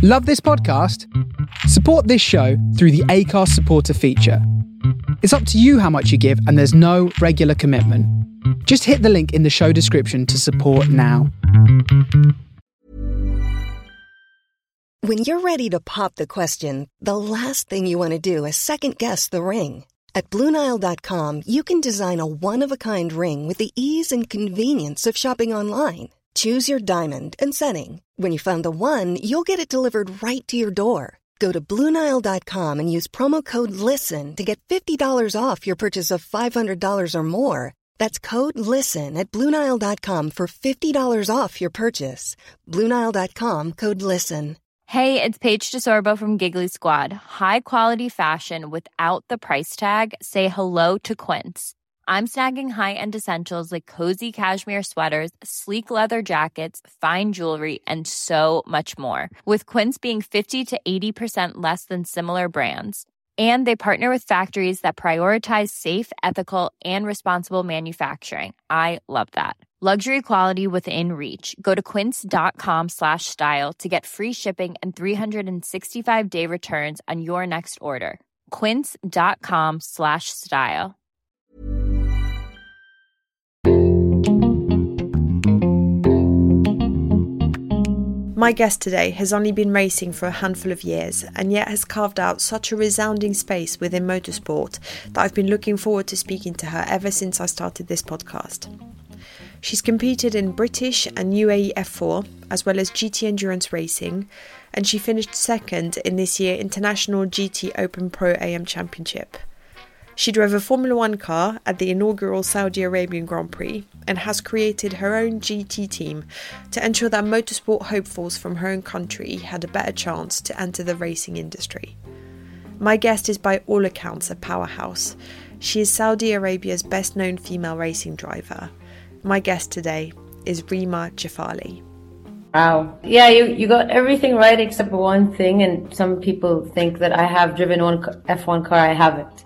Love this podcast? Support this show through the Acast supporter feature. It's up to you how much you give, and there's no regular commitment. Just hit the link in the show description to support now. When you're ready to pop the question, the last thing you want to do is second-guess the ring. At BlueNile.com, you can design a one-of-a-kind ring with the ease and convenience of shopping online. Choose your diamond and setting. When you find the one, you'll get it delivered right to your door. Go to BlueNile.com and use promo code LISTEN to get $50 off your purchase of $500 or more. That's code LISTEN at BlueNile.com for $50 off your purchase. BlueNile.com, code LISTEN. Hey, it's Paige DeSorbo from Giggly Squad. High quality fashion without the price tag. Say hello to Quince. I'm snagging high-end essentials like cozy cashmere sweaters, sleek leather jackets, fine jewelry, and so much more. With Quince being 50 to 80% less than similar brands. And they partner with factories that prioritize safe, ethical, and responsible manufacturing. I love that. Luxury quality within reach. Go to quince.com/style to get free shipping and 365-day returns on your next order. Quince.com/style. My guest today has only been racing for a handful of years and yet has carved out such a resounding space within motorsport that I've been looking forward to speaking to her ever since I started this podcast. She's competed in British and UAE F4 as well as GT Endurance racing, and she finished second in this year's International GT Open Pro AM Championship. She drove a Formula One car at the inaugural Saudi Arabian Grand Prix and has created her own GT team to ensure that motorsport hopefuls from her own country had a better chance to enter the racing industry. My guest is by all accounts a powerhouse. She is Saudi Arabia's best known female racing driver. My guest today is Rima Jafali. Wow. Yeah, you got everything right except one thing, and some people think that I have driven one F1 car. I haven't.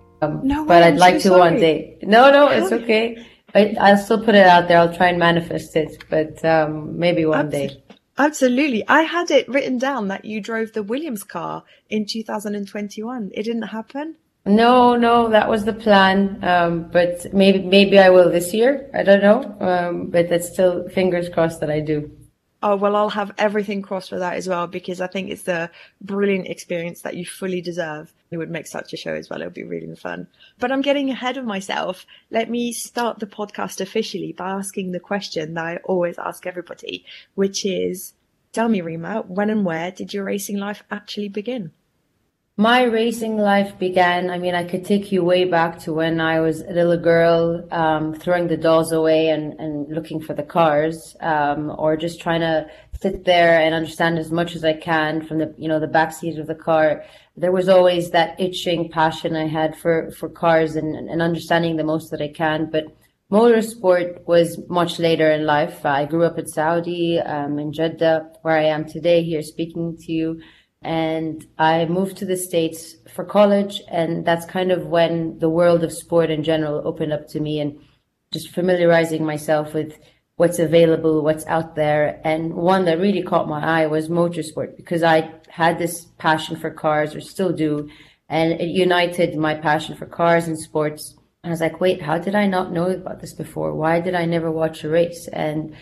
No, but I'd like so to sorry. one day. No, it's okay. I'll still put it out there. I'll try and manifest it, but maybe one day. Absolutely. I had it written down that you drove the Williams car in 2021. It didn't happen? No, that was the plan. But maybe I will this year. I don't know. But that's still fingers crossed that I do. Oh, well, I'll have everything crossed for that as well, because I think it's the brilliant experience that you fully deserve. It would make such a show as well. It would be really fun. But I'm getting ahead of myself. Let me start the podcast officially by asking the question that I always ask everybody, which is, tell me, Rima, when and where did your racing life actually begin? My racing life began, I could take you way back to when I was a little girl, throwing the dolls away and looking for the cars, or just trying to sit there and understand as much as I can from the backseat of the car. There was always that itching passion I had for cars and understanding the most that I can. But motorsport was much later in life. I grew up in Saudi, in Jeddah, where I am today here speaking to you. And I moved to the States for college, and that's kind of when the world of sport in general opened up to me, and just familiarizing myself with what's available, what's out there. And one that really caught my eye was motorsport, because I had this passion for cars, or still do, and it united my passion for cars and sports. I was like, wait, how did I not know about this before? Why did I never watch a race? And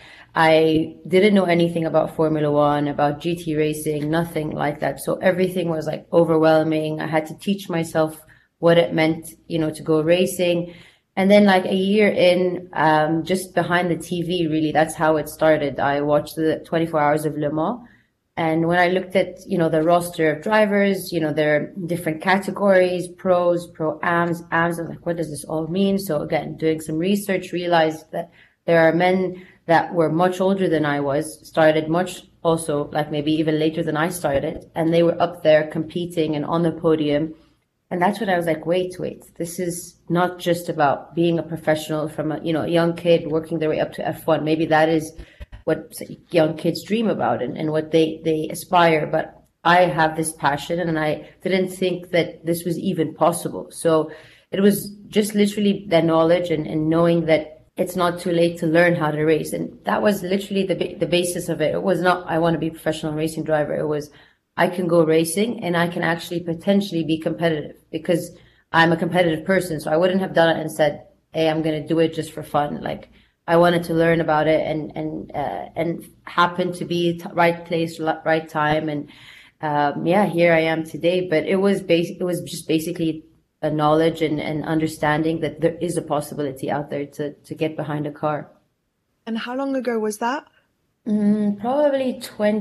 I didn't know anything about Formula One, about GT racing, nothing like that. So everything was like overwhelming. I had to teach myself what it meant, to go racing. And then like a year in, just behind the TV, really, that's how it started. I watched the 24 Hours of Le Mans. And when I looked at, the roster of drivers, there are different categories, pros, pro-ams, ams. I was like, what does this all mean? So again, doing some research, realized that there are men that were much older than I was, started much also, like maybe even later than I started. And they were up there competing and on the podium. And that's when I was like, wait, this is not just about being a professional from a young kid working their way up to F1. Maybe that is what young kids dream about and what they aspire. But I have this passion, and I didn't think that this was even possible. So it was just literally the knowledge and knowing that it's not too late to learn how to race. And that was literally the basis of it. It was not, I want to be a professional racing driver. It was, I can go racing and I can actually potentially be competitive because I'm a competitive person. So I wouldn't have done it and said, hey, I'm going to do it just for fun. Like, I wanted to learn about it and happened to be right place, right time. And, here I am today. But it was just basically a knowledge and understanding that there is a possibility out there to get behind a car. And how long ago was that? Probably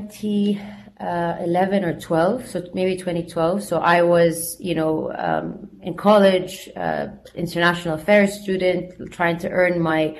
2011 or 12, so maybe 2012. So I was, in college, international affairs student, trying to earn my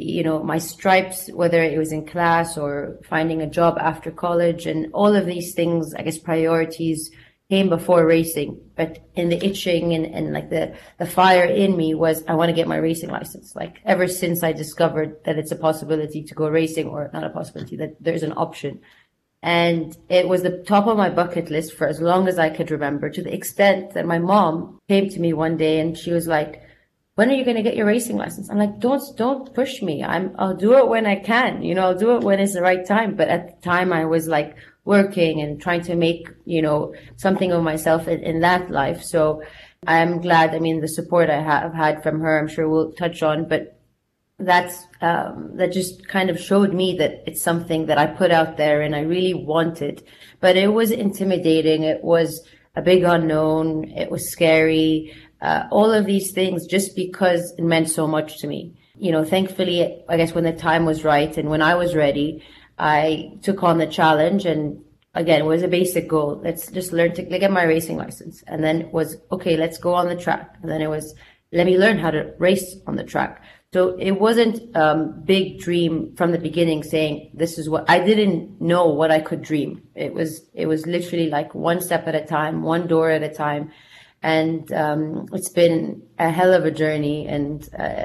stripes, whether it was in class or finding a job after college. And all of these things, I guess, priorities came before racing. But in the itching and like the fire in me was, I want to get my racing license. Like, ever since I discovered that it's a possibility to go racing, or not a possibility, that there's an option. And it was the top of my bucket list for as long as I could remember, to the extent that my mom came to me one day and she was like, when are you going to get your racing license? I'm like, don't push me. I'll do it when I can, I'll do it when it's the right time. But at the time I was like working and trying to make, something of myself in that life. So I'm glad, the support I have had from her, I'm sure we'll touch on, but that just kind of showed me that it's something that I put out there and I really wanted, but it was intimidating. It was a big unknown. It was scary. All of these things, just because it meant so much to me. Thankfully, I guess when the time was right and when I was ready, I took on the challenge. And again, it was a basic goal. Let's just learn to get my racing license. And then it was, okay, let's go on the track. And then it was, let me learn how to race on the track. So it wasn't big dream from the beginning saying, this is what, I didn't know what I could dream. It was literally like one step at a time, one door at a time. And it's been a hell of a journey. And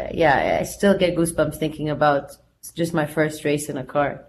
I still get goosebumps thinking about just my first race in a car.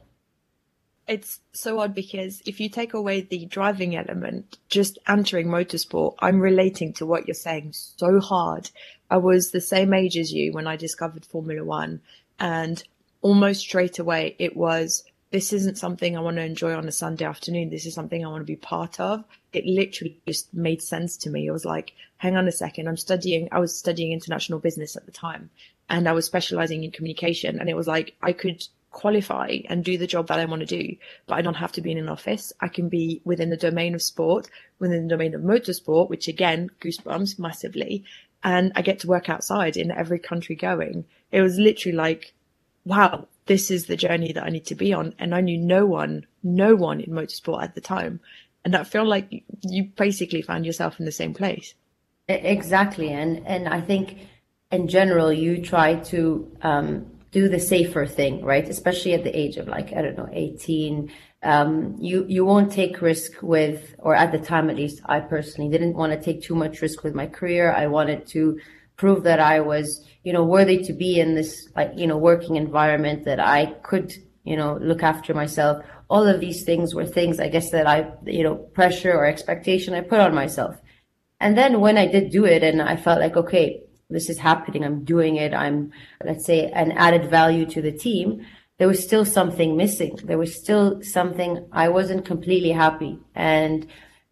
It's so odd because if you take away the driving element, just entering motorsport, I'm relating to what you're saying so hard. I was the same age as you when I discovered Formula One, and almost straight away it was, this isn't something I want to enjoy on a Sunday afternoon. This is something I want to be part of. It literally just made sense to me. I was like, hang on a second. I was studying international business at the time, and I was specializing in communication. And it was like, I could qualify and do the job that I want to do, but I don't have to be in an office. I can be within the domain of sport, within the domain of motorsport, which again, goosebumps massively. And I get to work outside in every country going. It was literally like, wow, this is the journey that I need to be on. And I knew no one in motorsport at the time. And I feel like you basically found yourself in the same place. Exactly. And I think in general, you try to do the safer thing, right? Especially at the age of 18. You won't take risk with, or at the time, at least I personally didn't want to take too much risk with my career. I wanted to prove that I was, worthy to be in this, working environment, that I could, look after myself. All of these things were things, I guess, that I, pressure or expectation I put on myself. And then when I did do it and I felt like, okay, this is happening, I'm doing it, I'm, let's say, an added value to the team, there was still something missing. There was still something, I wasn't completely happy. And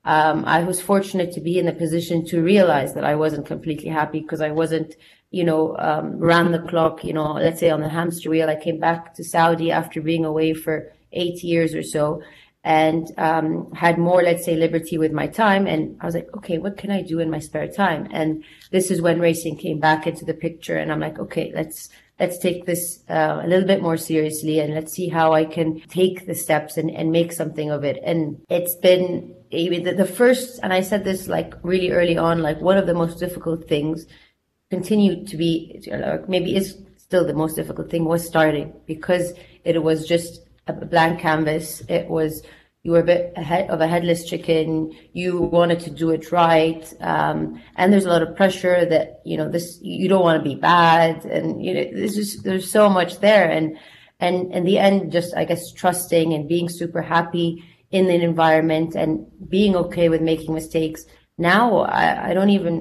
I was fortunate to be in the position to realize that I wasn't completely happy, because I wasn't, round the clock, let's say on the hamster wheel. I came back to Saudi after being away for 8 years or so, and had more, let's say, liberty with my time. And I was like, okay, what can I do in my spare time? And this is when racing came back into the picture. And I'm like, okay, let's take this a little bit more seriously, and let's see how I can take the steps and make something of it. And it's been the first, and I said this really early on, one of the most difficult things continued to be, maybe is still the most difficult thing, was starting, because it was just a blank canvas. It was, you were a bit of a headless chicken. You wanted to do it right. And there's a lot of pressure that, you don't want to be bad. And, there's so much there. And in the end, just, I guess, trusting and being super happy in the environment and being okay with making mistakes. Now, I don't even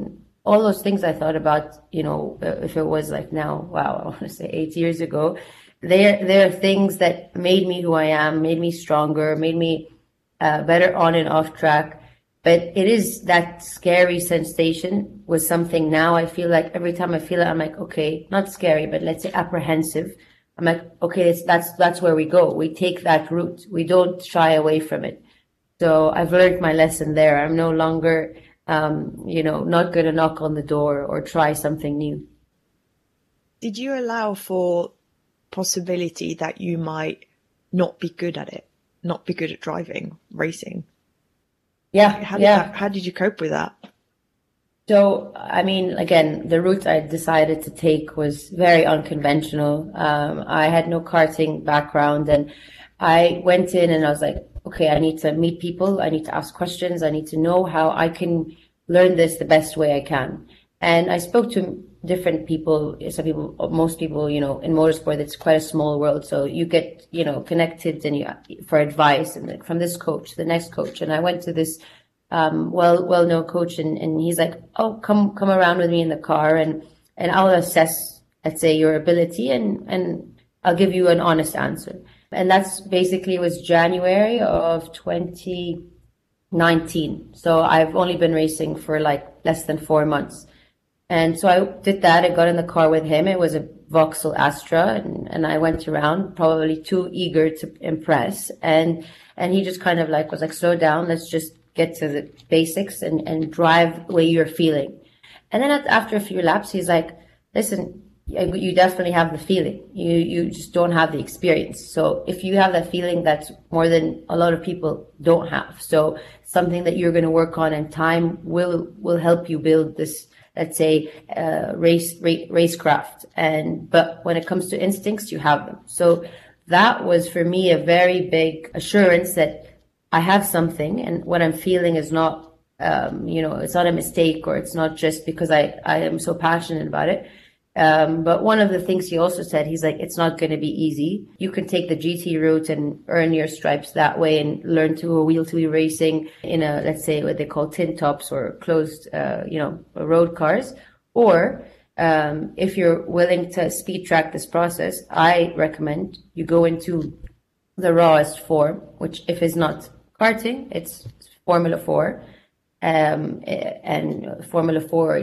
all those things I thought about, if it was like now, wow, I want to say 8 years ago, they're things that made me who I am, made me stronger, made me better on and off track. But it is that scary sensation was something now I feel like every time I feel it, I'm like, okay, not scary, but let's say apprehensive. I'm like, okay, that's where we go. We take that route. We don't shy away from it. So I've learned my lesson there. I'm no longer, not going to knock on the door or try something new. Did you allow for possibility that you might not be good at it, not be good at driving, racing? Yeah. How did you cope with that? So, I mean, again, the route I decided to take was very unconventional. I had no karting background, and I went in and I was like, okay, I need to meet people. I need to ask questions. I need to know how I can learn this the best way I can. And I spoke to different people, most people, in motorsport, it's quite a small world. So you get, connected for advice and from this coach to the next coach. And I went to this well-known coach and he's like, oh, come around with me in the car and I'll assess, let's say, your ability and I'll give you an honest answer. And that's basically was January of 2019. So I've only been racing for like less than 4 months. And so I did that. I got in the car with him. It was a Vauxhall Astra, and I went around probably too eager to impress. And he just kind of was like, slow down. Let's just get to the basics and drive the way you're feeling. And then after a few laps, he's like, listen, you definitely have the feeling. You just don't have the experience. So if you have that feeling, that's more than a lot of people don't have. So something that you're going to work on, and time will help you build this, let's say, racecraft. But when it comes to instincts, you have them. So that was for me a very big assurance that I have something, and what I'm feeling is not, it's not a mistake, or it's not just because I am so passionate about it. But one of the things he also said, he's like, it's not going to be easy. You can take the GT route and earn your stripes that way and learn to a wheel-to-wheel racing in let's say what they call tin tops or closed, road cars. Or, if you're willing to speed track this process, I recommend you go into the rawest form, which if it's not karting, it's Formula 4. And Formula 4,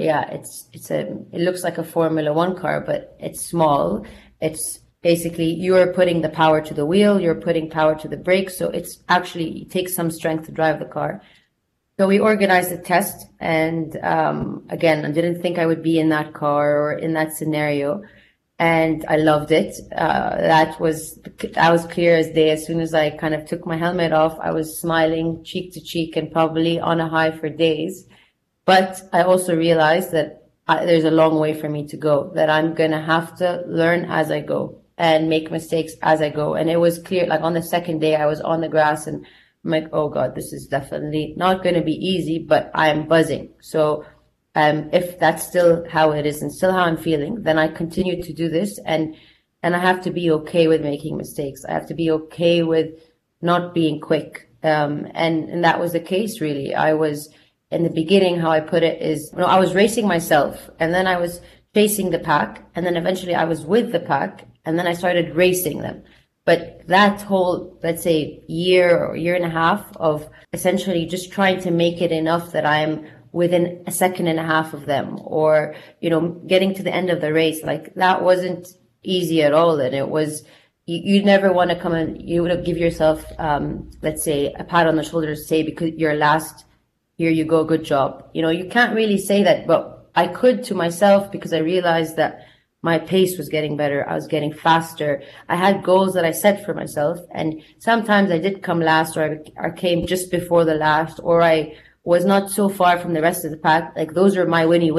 it looks like a Formula 1 car, but it's small. It's basically, you're putting the power to the wheel, you're putting power to the brakes. So it takes some strength to drive the car. So we organized a test. And, again, I didn't think I would be in that car or in that scenario. And I loved it. That was clear as day. As soon as I kind of took my helmet off, I was smiling cheek to cheek and probably on a high for days. But I also realized that there's a long way for me to go, that I'm going to have to learn as I go and make mistakes as I go. And it was clear, like on the second day, I was on the grass and I'm like, oh God, this is definitely not going to be easy, but I am buzzing. So if that's still how it is and still how I'm feeling, then I continue to do this. And I have to be okay with making mistakes. I have to be okay with not being quick. And that was the case, really. I was, in the beginning, how I put it is, I was racing myself, and then I was chasing the pack, and then eventually I was with the pack, and then I started racing them. But that whole, let's say, year or year and a half of essentially just trying to make it enough that I am within a second and a half of them, or, getting to the end of the race, like that wasn't easy at all. And it was, you never want to come and you would give yourself, let's say, a pat on the shoulder to say, because you're last, here you go, good job. You can't really say that, but I could to myself, because I realized that my pace was getting better. I was getting faster. I had goals that I set for myself. And sometimes I did come last, or I came just before the last, or I was not so far from the rest of the pack. Like those are my mini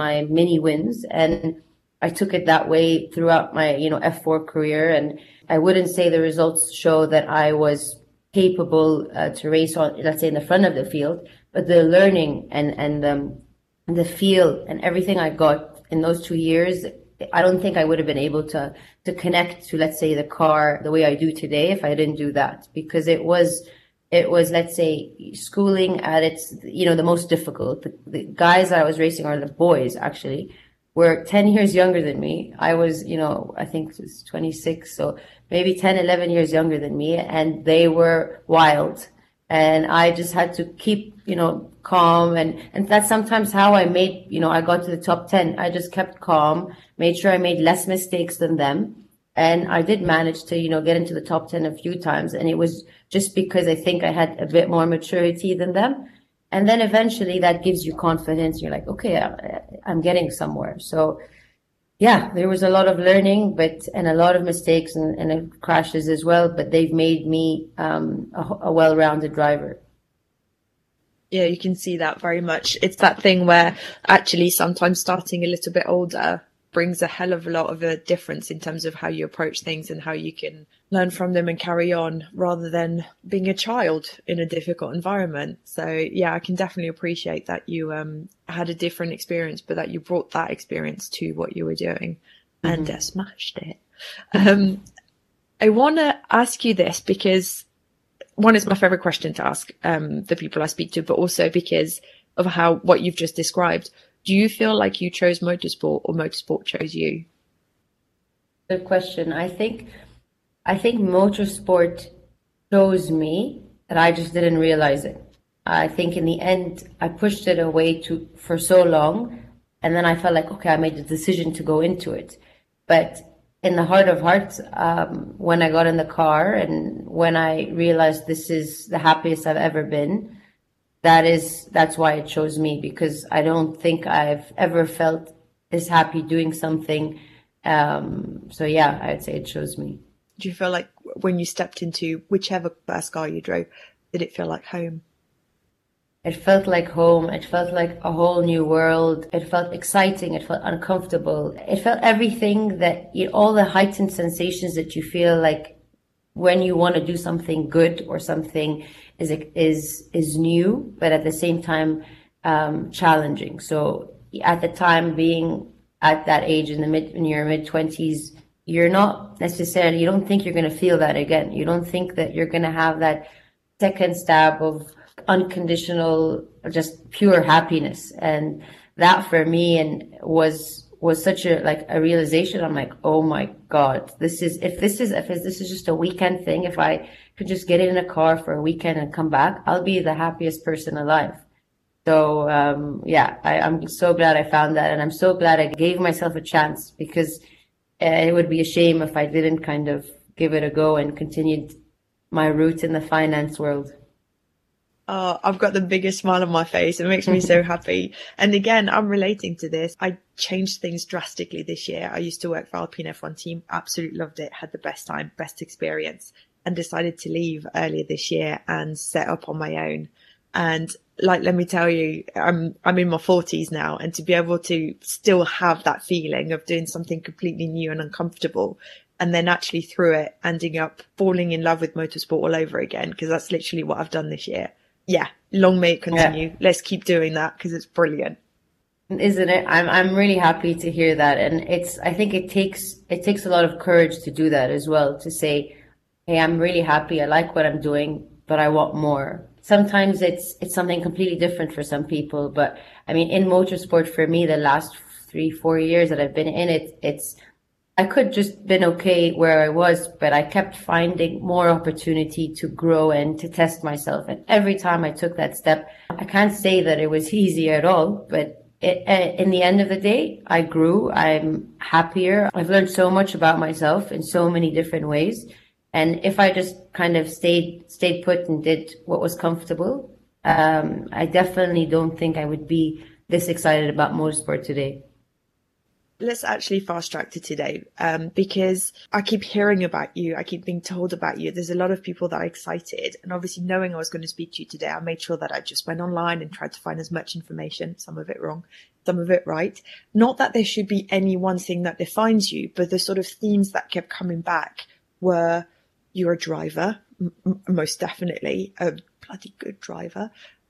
wins. And I took it that way throughout my, F4 career. And I wouldn't say the results show that I was capable to race on, let's say, in the front of the field, but the learning and the feel and everything I got in those 2 years, I don't think I would have been able to connect to, let's say, the car the way I do today if I didn't do that, because it was it was, let's say, schooling at its, the most difficult. The guys that I was racing, or the boys actually, were 10 years younger than me. I was, I think it was 26, so maybe 10, 11 years younger than me, and they were wild. And I just had to keep, calm. And that's sometimes how I made, I got to the top 10. I just kept calm, made sure I made less mistakes than them. And I did manage to, get into the top 10 a few times. And it was just because I think I had a bit more maturity than them. And then eventually that gives you confidence. You're like, okay, I'm getting somewhere. So yeah, there was a lot of learning, and a lot of mistakes and crashes as well, but they've made me a well-rounded driver. Yeah, you can see that very much. It's that thing where actually sometimes starting a little bit older brings a hell of a lot of a difference in terms of how you approach things and how you can learn from them and carry on, rather than being a child in a difficult environment. So yeah, I can definitely appreciate that you had a different experience, but that you brought that experience to what you were doing and smashed it. I want to ask you this because one, is my favorite question to ask the people I speak to, but also because of what you've just described. Do you feel like you chose motorsport or motorsport chose you? Good question. I think motorsport chose me, and I just didn't realize it. I think in the end, I pushed it away for so long, and then I felt like, okay, I made the decision to go into it. But in the heart of hearts, when I got in the car and when I realized this is the happiest I've ever been, that's why it chose me, because I don't think I've ever felt this happy doing something. So yeah, I'd say it chose me. Do you feel like when you stepped into whichever first car you drove, did it feel like home? It felt like home. It felt like a whole new world. It felt exciting. It felt uncomfortable. It felt everything all the heightened sensations that you feel like when you want to do something good or something is new, but at the same time challenging. So at the time, being at that age in your mid-20s, you don't think you're going to feel that again. You don't think that you're going to have that second stab of unconditional, just pure happiness. And that for me was such a realization. I'm like, oh my God, if this is just a weekend thing, if I could just get in a car for a weekend and come back, I'll be the happiest person alive. So I'm so glad I found that, and I'm so glad I gave myself a chance, because it would be a shame if I didn't kind of give it a go and continued my route in the finance world. Oh, I've got the biggest smile on my face. It makes me so happy. And again, I'm relating to this. I changed things drastically this year. I used to work for Alpine F1 team, absolutely loved it, had the best time, best experience, and decided to leave earlier this year and set up on my own. And let me tell you, I'm in my 40s now, and to be able to still have that feeling of doing something completely new and uncomfortable, and then actually through it ending up falling in love with motorsport all over again, because that's literally what I've done this year. Yeah, long may it continue. Yeah. Let's keep doing that, because it's brilliant. Isn't it? I'm really happy to hear that. And I think it takes a lot of courage to do that as well, to say, hey, I'm really happy, I like what I'm doing, but I want more. Sometimes it's something completely different for some people, but I mean, in motorsport, for me, the last 3-4 years that I've been in it, I could just been okay where I was, but I kept finding more opportunity to grow and to test myself. And every time I took that step, I can't say that it was easy at all, but in the end of the day, I grew. I'm happier. I've learned so much about myself in so many different ways. And if I just kind of stayed put and did what was comfortable, I definitely don't think I would be this excited about motorsport today. Let's actually fast track to today, because I keep hearing about you. I keep being told about you. There's a lot of people that are excited. And obviously, knowing I was going to speak to you today, I made sure that I just went online and tried to find as much information, some of it wrong, some of it right. Not that there should be any one thing that defines you, but the sort of themes that kept coming back were, you're a driver, most definitely, a bloody good driver.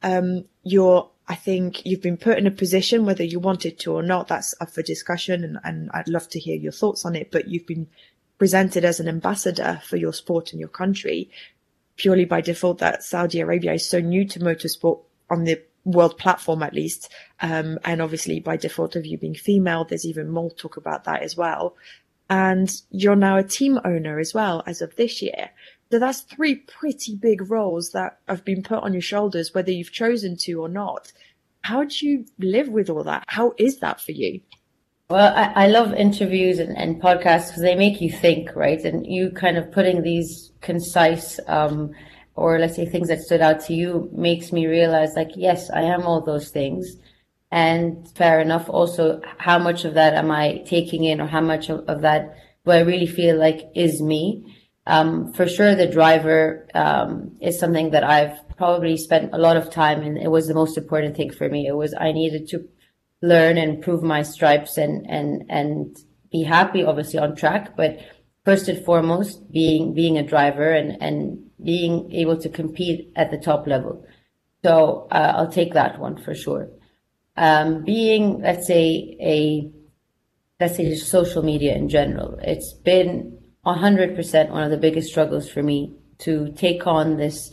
I think you've been put in a position, whether you wanted to or not, that's up for discussion, and I'd love to hear your thoughts on it, but you've been presented as an ambassador for your sport and your country. purely by default that Saudi Arabia is so new to motorsport on the world platform, at least. And obviously by default of you being female, there's even more talk about that as well. And you're now a team owner as well as of this year. So that's 3 pretty big roles that have been put on your shoulders, whether you've chosen to or not. How do you live with all that? How is that for you? Well, I love interviews and podcasts because they make you think, right? And you kind of putting these concise, or let's say things that stood out to you makes me realize, like, yes, I am all those things. And fair enough. Also, how much of that am I taking in, or how much of that do I really feel like is me? For sure, the driver is something that I've probably spent a lot of time, and it was the most important thing for me. It was, I needed to learn and prove my stripes and be happy, obviously, on track. But first and foremost, being a driver and being able to compete at the top level. So I'll take that one for sure. Being, let's say just social media in general, it's been 100% one of the biggest struggles for me to take on this,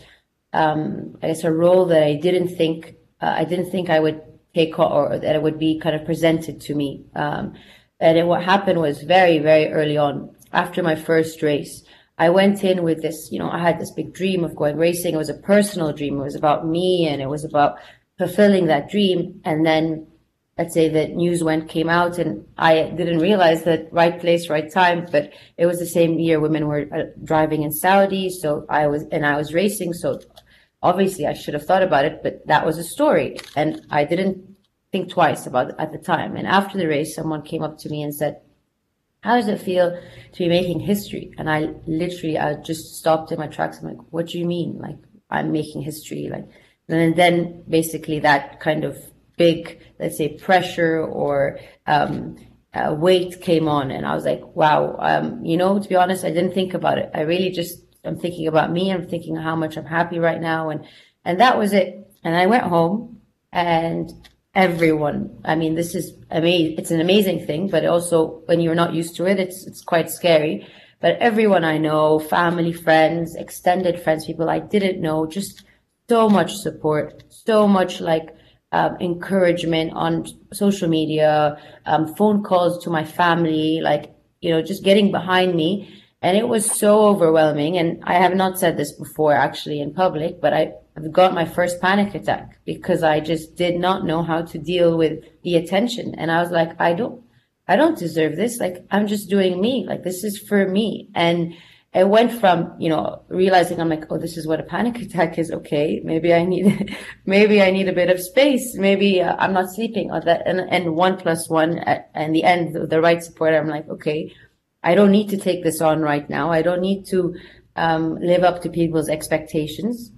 I guess, a role that I didn't think I would take on, or that it would be kind of presented to me. And then what happened was very, very early on, after my first race, I went in with this, I had this big dream of going racing. It was a personal dream. It was about me, and it was about fulfilling that dream. And then, let's say that news came out, and I didn't realize that right place, right time, but it was the same year women were driving in Saudi. So I was racing. So obviously I should have thought about it, but that was a story. And I didn't think twice about it at the time. And after the race, someone came up to me and said, how does it feel to be making history? And I just stopped in my tracks. I'm like, what do you mean? Like, I'm making history? Like, and then basically that kind of big, let's say, pressure or weight came on. And I was like, wow, to be honest, I didn't think about it. I'm thinking about me. I'm thinking how much I'm happy right now. And that was it. And I went home, and everyone, I mean, this is amazing. It's an amazing thing, but also when you're not used to it, it's quite scary. But everyone I know, family, friends, extended friends, people I didn't know, just so much support, so much encouragement on social media, phone calls to my family, just getting behind me. And it was so overwhelming. And I have not said this before actually in public, but I've got my first panic attack because I just did not know how to deal with the attention. And I was like, I don't deserve this. Like, I'm just doing me. Like, this is for me. And it went from, realizing I'm like, oh, this is what a panic attack is. Okay. Maybe I need a bit of space. Maybe I'm not sleeping on that. And 1+1 and the end, the right support. I'm like, okay, I don't need to take this on right now. I don't need to live up to people's expectations.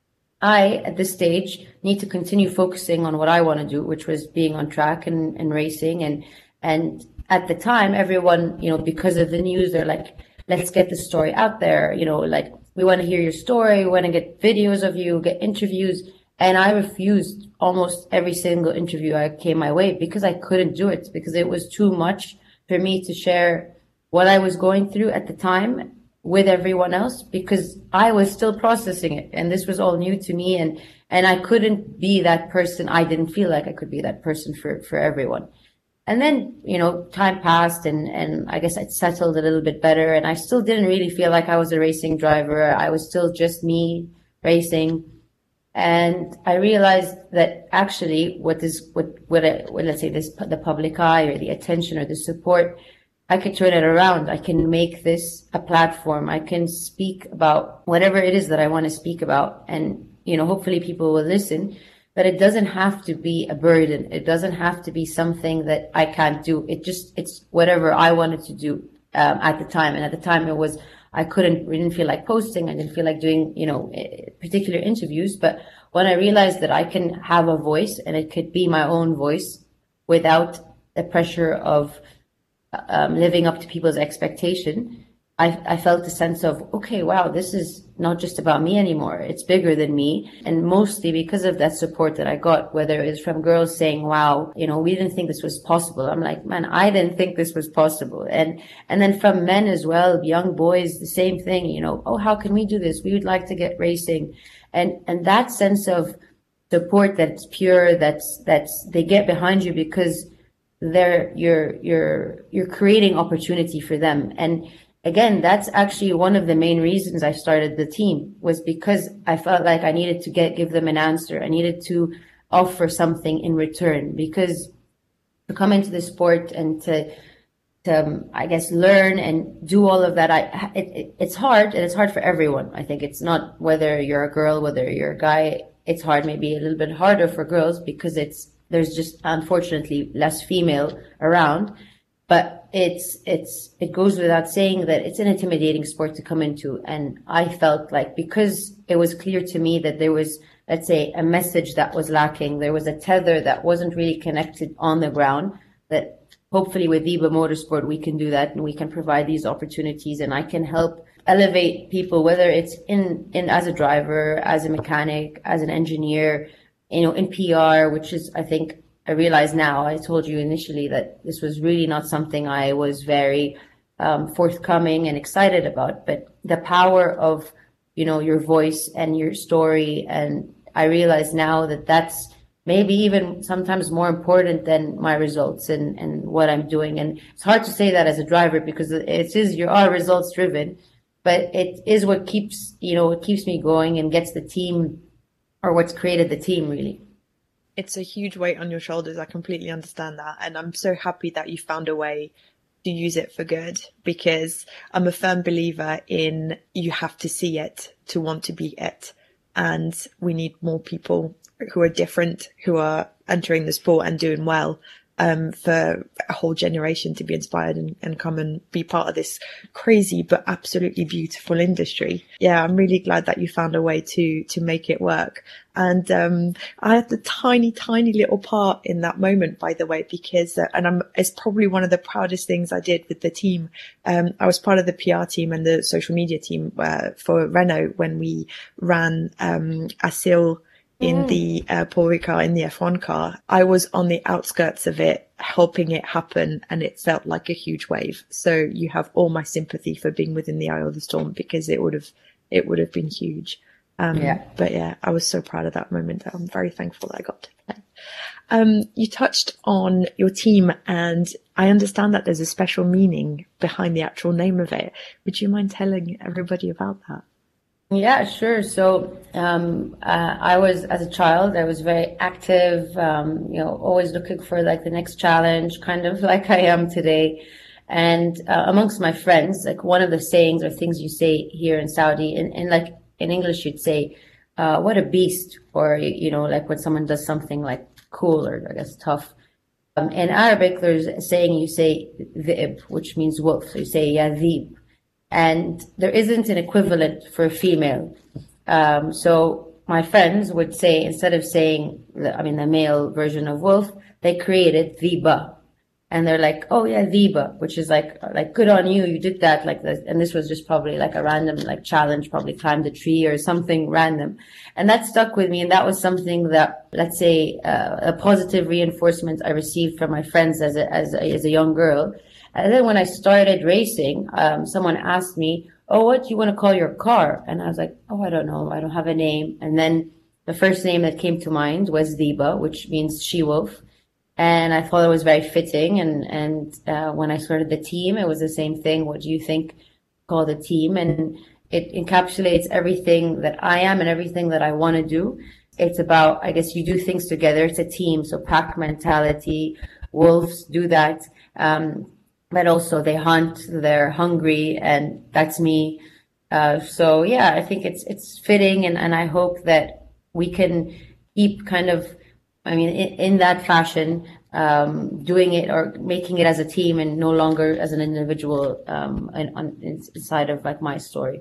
I, at this stage, need to continue focusing on what I want to do, which was being on track and racing. And at the time, everyone, because of the news, they're like, let's get the story out there. We want to hear your story. We want to get videos of you, get interviews. And I refused almost every single interview I came my way because I couldn't do it, because it was too much for me to share what I was going through at the time with everyone else, because I was still processing it. And this was all new to me. And I couldn't be that person. I didn't feel like I could be that person for everyone. And then, time passed and I guess I'd settled a little bit better, and I still didn't really feel like I was a racing driver. I was still just me racing. And I realized that actually let's say the public eye or the attention or the support, I can turn it around. I can make this a platform. I can speak about whatever it is that I want to speak about. And, hopefully people will listen. But it doesn't have to be a burden. It doesn't have to be something that I can't do. It's whatever I wanted to do at the time. And at the time I didn't feel like posting. I didn't feel like doing, particular interviews. But when I realized that I can have a voice and it could be my own voice without the pressure of living up to people's expectation, I felt a sense of, okay, wow, this is not just about me anymore. It's bigger than me. And mostly because of that support that I got, whether it was from girls saying, wow, we didn't think this was possible. I'm like, man, I didn't think this was possible. And then from men as well, young boys, the same thing, oh, how can we do this? We would like to get racing. And that sense of support that's pure, that's they get behind you because you're creating opportunity for them. And again, that's actually one of the main reasons I started the team, was because I felt like I needed to give them an answer. I needed to offer something in return, because to come into the sport and to I guess learn and do all of that, it's hard, and it's hard for everyone. I think it's not whether you're a girl, whether you're a guy. It's hard, maybe a little bit harder for girls because there's just unfortunately less female around. But it goes without saying that it's an intimidating sport to come into. And I felt like, because it was clear to me that there was, let's say, a message that was lacking, there was a tether that wasn't really connected on the ground, that hopefully with VIBA Motorsport, we can do that, and we can provide these opportunities, and I can help elevate people, whether it's in as a driver, as a mechanic, as an engineer, in PR, which is, I think, I realize now, I told you initially that this was really not something I was very forthcoming and excited about, but the power of, your voice and your story. And I realize now that that's maybe even sometimes more important than my results and what I'm doing. And it's hard to say that as a driver, because you are results driven, but it is what keeps me going and gets the team, or what's created the team, really. It's a huge weight on your shoulders. I completely understand that. And I'm so happy that you found a way to use it for good, because I'm a firm believer in you have to see it to want to be it. And we need more people who are different, who are entering the sport and doing well, for a whole generation to be inspired and come and be part of this crazy but absolutely beautiful industry. Yeah, I'm really glad that you found a way to make it work. And I had the tiny little part in that moment, by the way, because it's probably one of the proudest things I did with the team. I was part of the PR team and the social media team for Renault when we ran Asil in the Paul Ricard, in the F1 car. I was on the outskirts of it, helping it happen, and it felt like a huge wave. So you have all my sympathy for being within the eye of the storm, because it would have been huge. But yeah, I was so proud of that moment. I'm very thankful that I got to play. You touched on your team, and I understand that there's a special meaning behind the actual name of it. Would you mind telling everybody about that? Yeah, sure. So as a child, I was very active, always looking for like the next challenge, kind of like I am today. And amongst my friends, like one of the sayings or things you say here in Saudi, and like in English, you'd say, what a beast, or, like when someone does something like cool or I guess tough. In Arabic, there's a saying, you say dhi'b, which means wolf. So you say ya dhib. And there isn't an equivalent for female. So my friends would say, instead of saying, the male version of wolf, they created Dhiba. And they're like, oh yeah, Dhiba, which is like good on you, you did that, like this. And this was just probably like a random like challenge, probably climbed a tree or something random. And that stuck with me. And that was something that, let's say, a positive reinforcement I received from my friends as a young girl. And then when I started racing, someone asked me, oh, what do you want to call your car? And I was like, oh, I don't know. I don't have a name. And then the first name that came to mind was Dhiba, which means she-wolf. And I thought it was very fitting. And when I started the team, it was the same thing. What do you think? Call the team. And it encapsulates everything that I am and everything that I want to do. It's about, I guess, you do things together. It's a team. So pack mentality, wolves do that. But also they hunt, they're hungry, and that's me. So yeah, I think it's fitting, and I hope that we can keep kind of, in that fashion, doing it or making it as a team and no longer as an individual, inside of like my story.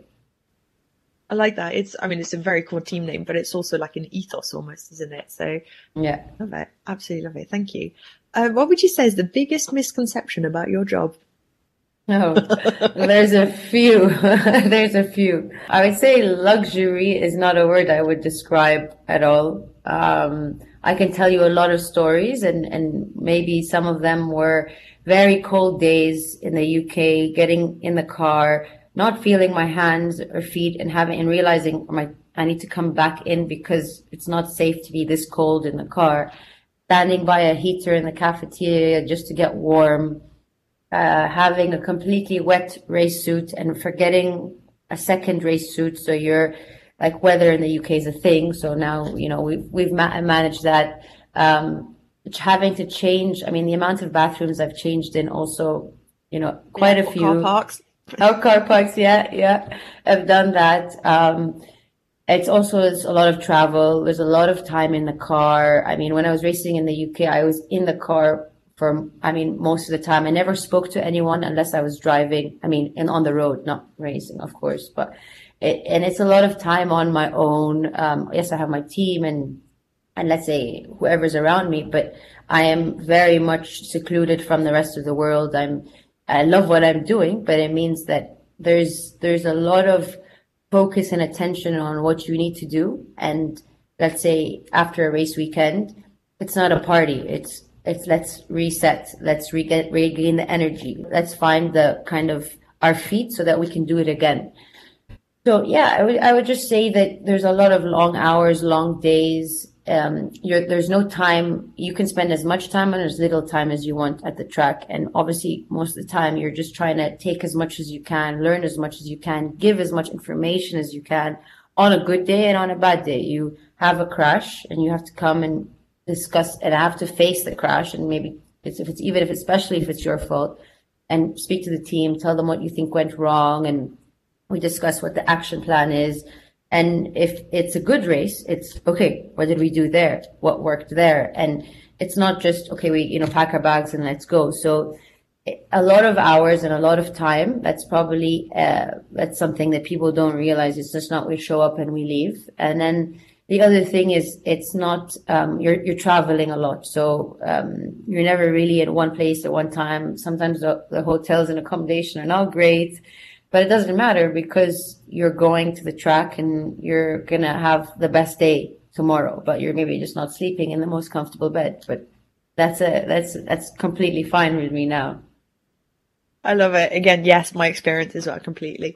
I like that. It's a very cool team name, but it's also like an ethos almost, isn't it? So yeah, love it. Absolutely love it. Thank you. What would you say is the biggest misconception about your job? No, there's a few. There's a few. I would say luxury is not a word I would describe at all. I can tell you a lot of stories, and maybe some of them were very cold days in the UK, getting in the car, not feeling my hands or feet, and realizing I need to come back in because it's not safe to be this cold in the car. Standing by a heater in the cafeteria just to get warm. Having a completely wet race suit and forgetting a second race suit. So you're like, weather in the UK is a thing. So now, we've managed that. Having to change. I mean, the amount of bathrooms I've changed in also, quite a few. Car parks. Oh, car parks. Yeah. I've done that. It's a lot of travel. There's a lot of time in the car. I mean, when I was racing in the UK, I was in the car most of the time. I never spoke to anyone unless I was driving. And on the road, not racing, of course. But it's a lot of time on my own. Yes, I have my team and let's say whoever's around me, but I am very much secluded from the rest of the world. I love what I'm doing, but it means that there's a lot of focus and attention on what you need to do. And let's say after a race weekend, it's not a party. It's let's reset, let's regain the energy. Let's find the kind of our feet so that we can do it again. So yeah, I would just say that there's a lot of long hours, long days. There's no time. You can spend as much time and as little time as you want at the track. And obviously most of the time you're just trying to take as much as you can, learn as much as you can, give as much information as you can on a good day and on a bad day. You have a crash and you have to come and discuss and have to face the crash, and maybe especially if it's your fault, and speak to the team, tell them what you think went wrong, and we discuss what the action plan is. And if it's a good race, it's okay, what did we do there? What worked there? And it's not just, okay, we, pack our bags and let's go. So a lot of hours and a lot of time. That's probably, that's something that people don't realize. It's just not we show up and we leave. And then the other thing is it's not, you're traveling a lot. So, you're never really at one place at one time. Sometimes the hotels and accommodation are not great, but it doesn't matter because you're going to the track and you're going to have the best day tomorrow, but you're maybe just not sleeping in the most comfortable bed. But that's completely fine with me now. I love it. Again, yes, my experience as well, completely.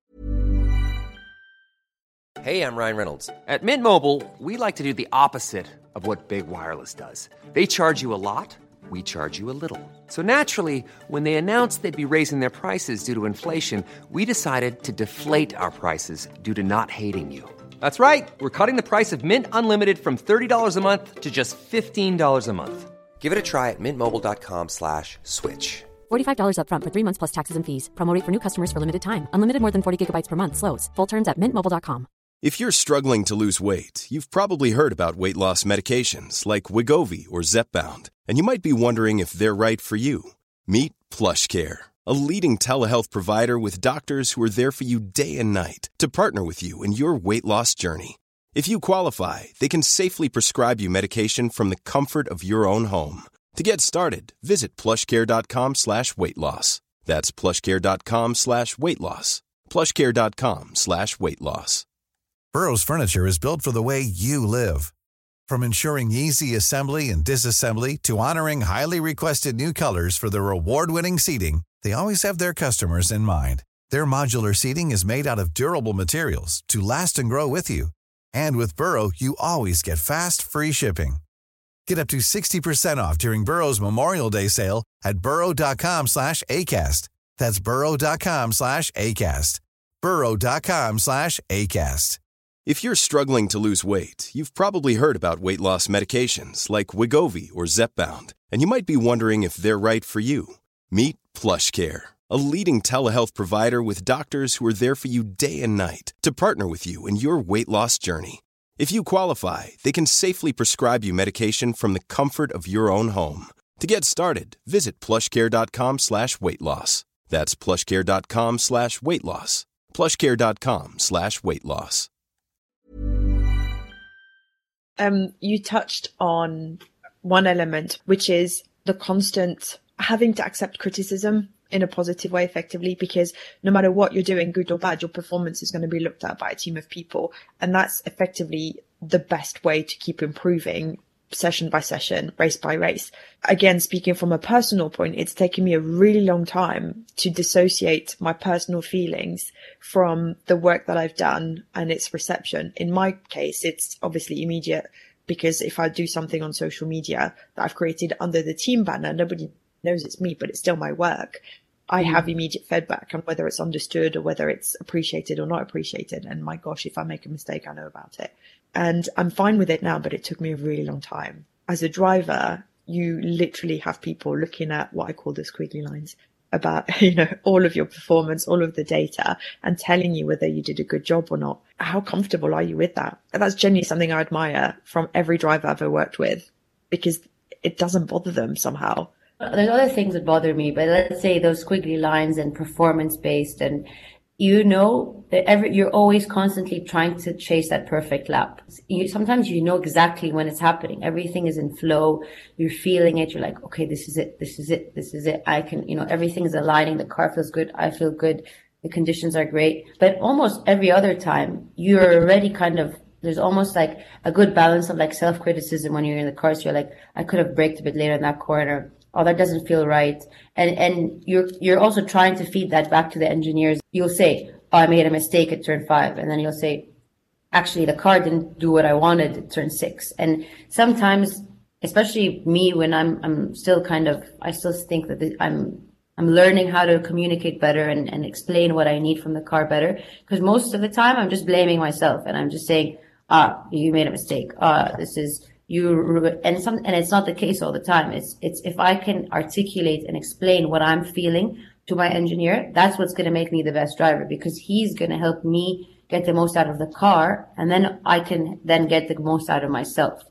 Hey, I'm Ryan Reynolds. At Mint Mobile, we like to do the opposite of what Big Wireless does. They charge you a lot, we charge you a little. So naturally, when they announced they'd be raising their prices due to inflation, we decided to deflate our prices due to not hating you. That's right. We're cutting the price of Mint Unlimited from $30 a month to just $15 a month. Give it a try at mintmobile.com/switch. $45 up front for 3 months plus taxes and fees. Promo rate for new customers for limited time. Unlimited more than 40 gigabytes per month. Slows full terms at mintmobile.com. If you're struggling to lose weight, you've probably heard about weight loss medications like Wegovy or Zepbound, and you might be wondering if they're right for you. Meet PlushCare, a leading telehealth provider with doctors who are there for you day and night to partner with you in your weight loss journey. If you qualify, they can safely prescribe you medication from the comfort of your own home. To get started, visit plushcare.com/weightloss. That's plushcare.com/weightloss. plushcare.com/weightloss. Burrow's furniture is built for the way you live. From ensuring easy assembly and disassembly to honoring highly requested new colors for their award-winning seating, they always have their customers in mind. Their modular seating is made out of durable materials to last and grow with you. And with Burrow, you always get fast, free shipping. Get up to 60% off during Burrow's Memorial Day sale at burrow.com/ACAST. That's burrow.com/ACAST. burrow.com/ACAST. If you're struggling to lose weight, you've probably heard about weight loss medications like Wegovy or Zepbound, and you might be wondering if they're right for you. Meet PlushCare, a leading telehealth provider with doctors who are there for you day and night to partner with you in your weight loss journey. If you qualify, they can safely prescribe you medication from the comfort of your own home. To get started, visit plushcare.com/weightloss. That's plushcare.com/weightloss. plushcare.com/weightloss. You touched on one element, which is the constant having to accept criticism in a positive way, effectively, because no matter what you're doing, good or bad, your performance is going to be looked at by a team of people. And that's effectively the best way to keep improving session by session, race by race. Again, speaking from a personal point, it's taken me a really long time to dissociate my personal feelings from the work that I've done and its reception. In my case, it's obviously immediate, because if I do something on social media that I've created under the team banner, nobody knows it's me, but it's still my work. I have immediate feedback on whether it's understood or whether it's appreciated or not appreciated. And my gosh, if I make a mistake, I know about it. And I'm fine with it now, but it took me a really long time. As a driver, you literally have people looking at what I call the squiggly lines about, you know, all of your performance, all of the data, and telling you whether you did a good job or not. How comfortable are you with that? And that's genuinely something I admire from every driver I've ever worked with, because it doesn't bother them somehow. There's other things that bother me, but let's say those squiggly lines and performance-based, and you know that you're always constantly trying to chase that perfect lap. Sometimes you know exactly when it's happening. Everything is in flow. You're feeling it. You're like, okay, this is it. This is it. This is it. I can, everything is aligning. The car feels good. I feel good. The conditions are great. But almost every other time, you're already there's almost like a good balance of like self-criticism when you're in the car. So you're like, I could have braked a bit later in that corner. Oh, that doesn't feel right. And you're also trying to feed that back to the engineers. You'll say, oh, I made a mistake at turn 5. And then you'll say, actually, the car didn't do what I wanted at turn 6. And sometimes, especially me, when I'm still I still think that I'm learning how to communicate better and explain what I need from the car better. Because most of the time I'm just blaming myself and I'm just saying, you made a mistake. This is, and it's not the case all the time. It's if I can articulate and explain what I'm feeling to my engineer, that's what's going to make me the best driver, because he's going to help me get the most out of the car, and then I can then get the most out of myself.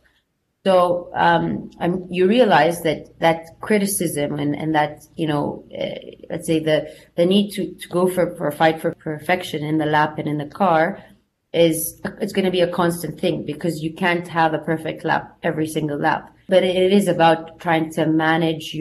So you realize that criticism and that, let's say the need to go for a fight for perfection in the lap and in the car it's going to be a constant thing, because you can't have a perfect lap every single lap. But it is about trying to manage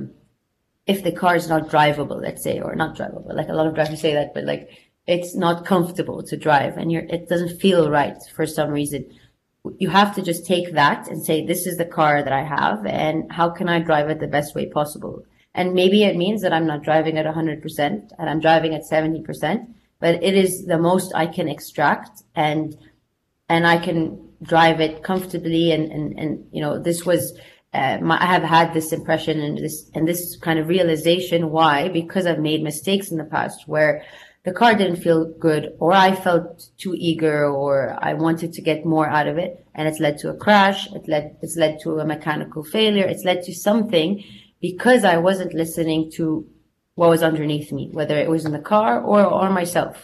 if the car is not drivable, let's say, or not drivable, like a lot of drivers say that, but like it's not comfortable to drive and it doesn't feel right for some reason. You have to just take that and say, this is the car that I have, and how can I drive it the best way possible? And maybe it means that I'm not driving at 100% and I'm driving at 70%. But it is the most I can extract, and I can drive it comfortably. And this was, I have had this impression and this kind of realization. Why? Because I've made mistakes in the past where the car didn't feel good, or I felt too eager, or I wanted to get more out of it. And it's led to a crash. It's led to a mechanical failure. It's led to something because I wasn't listening to what was underneath me, whether it was in the car or myself.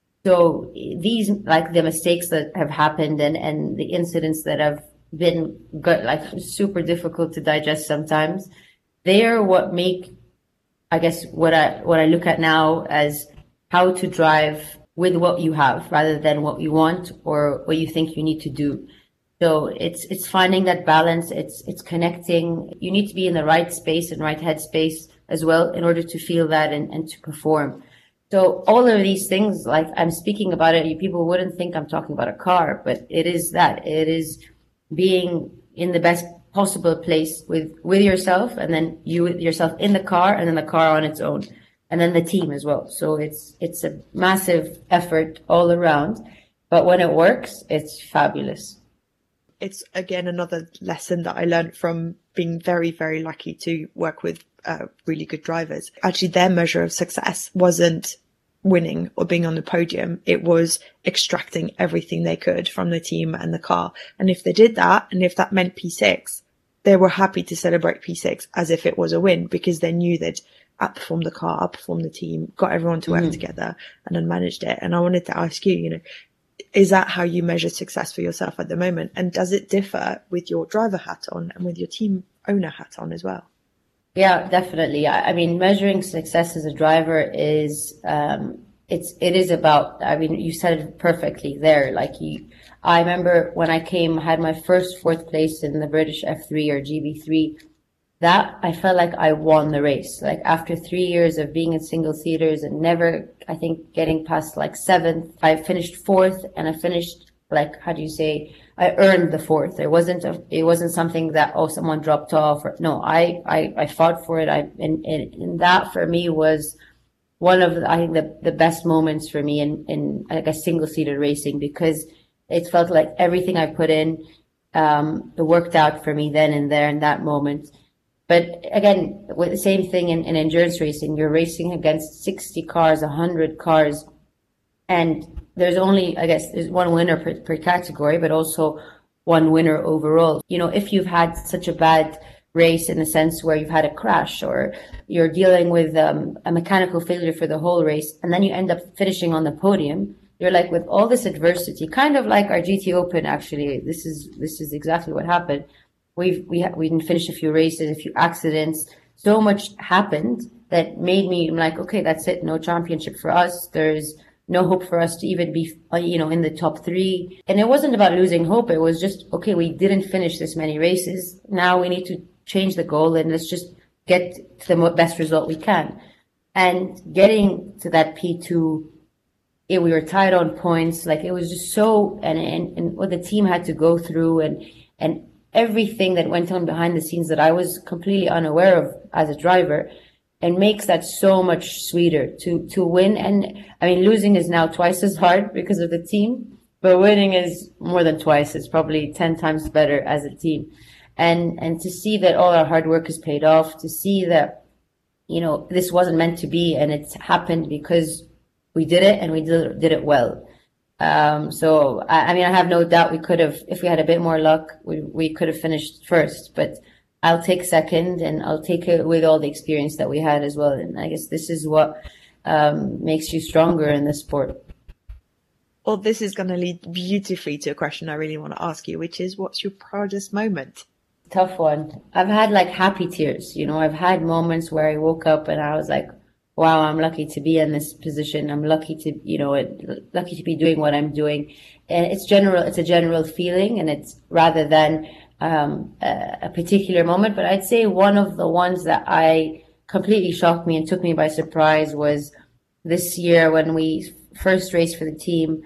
So these, like the mistakes that have happened and the incidents that have been good, like super difficult to digest sometimes, they are what make, I guess, what I look at now as how to drive with what you have rather than what you want or what you think you need to do. So it's finding that balance. It's connecting. You need to be in the right space and right headspace as well in order to feel that and to perform. So all of these things, like I'm speaking about it, people wouldn't think I'm talking about a car, but it is that. It is being in the best possible place with yourself, and then you with yourself in the car, and then the car on its own, and then the team as well. So it's a massive effort all around, but when it works, it's fabulous. It's, again, another lesson that I learned from being very, very lucky to work with really good drivers. Actually, their measure of success wasn't winning or being on the podium. It was extracting everything they could from the team and the car. And if they did that, and if that meant P6, they were happy to celebrate P6 as if it was a win, because they knew they'd outperformed the car, outperformed the team, got everyone to work together, and then managed it. And I wanted to ask you, is that how you measure success for yourself at the moment? And does it differ with your driver hat on and with your team owner hat on as well? Yeah, definitely. I mean, measuring success as a driver is, it is about, I mean, you said it perfectly there. I remember when I had my first 4th place in the British F3 or GB3, that I felt like I won the race. Like after 3 years of being in single seaters and never, I think, getting past like seventh, I finished fourth, and I finished like, how do you say, I earned the fourth. It wasn't something that, oh, someone dropped off, or no, I fought for it. And that for me was one of I think the best moments for me in like a single seater racing, because it felt like everything I put in, it worked out for me then and there in that moment. But again, with the same thing in endurance racing, you're racing against 60 cars, 100 cars, and there's only, I guess, there's one winner per category, but also one winner overall. You know, if you've had such a bad race in the sense where you've had a crash or you're dealing with a mechanical failure for the whole race, and then you end up finishing on the podium, you're like, with all this adversity, kind of like our GT Open, actually, this is exactly what happened. We didn't finish a few races, a few accidents. So much happened that made me like, okay, that's it. No championship for us. There's no hope for us to even be, in the top three. And it wasn't about losing hope. It was just, okay, we didn't finish this many races. Now we need to change the goal and let's just get to the best result we can. And getting to that P2, we were tied on points. Like it was just so, and what the team had to go through and everything that went on behind the scenes that I was completely unaware of as a driver, and makes that so much sweeter to win. And I mean, losing is now twice as hard because of the team, but winning is more than twice. It's probably 10 times better as a team. And to see that all our hard work is paid off, to see that, this wasn't meant to be, and it's happened because we did it and we did it well. So, I mean, I have no doubt we could have, if we had a bit more luck, we could have finished first, but I'll take second, and I'll take it with all the experience that we had as well. And I guess this is what makes you stronger in this sport. Well, this is going to lead beautifully to a question I really want to ask you, which is, what's your proudest moment? Tough one. I've had like happy tears. I've had moments where I woke up and I was like, wow, I'm lucky to be in this position. I'm lucky to, lucky to be doing what I'm doing. And it's a general feeling, and it's rather than a particular moment. But I'd say one of the ones that I completely shocked me and took me by surprise was this year when we first raced for the team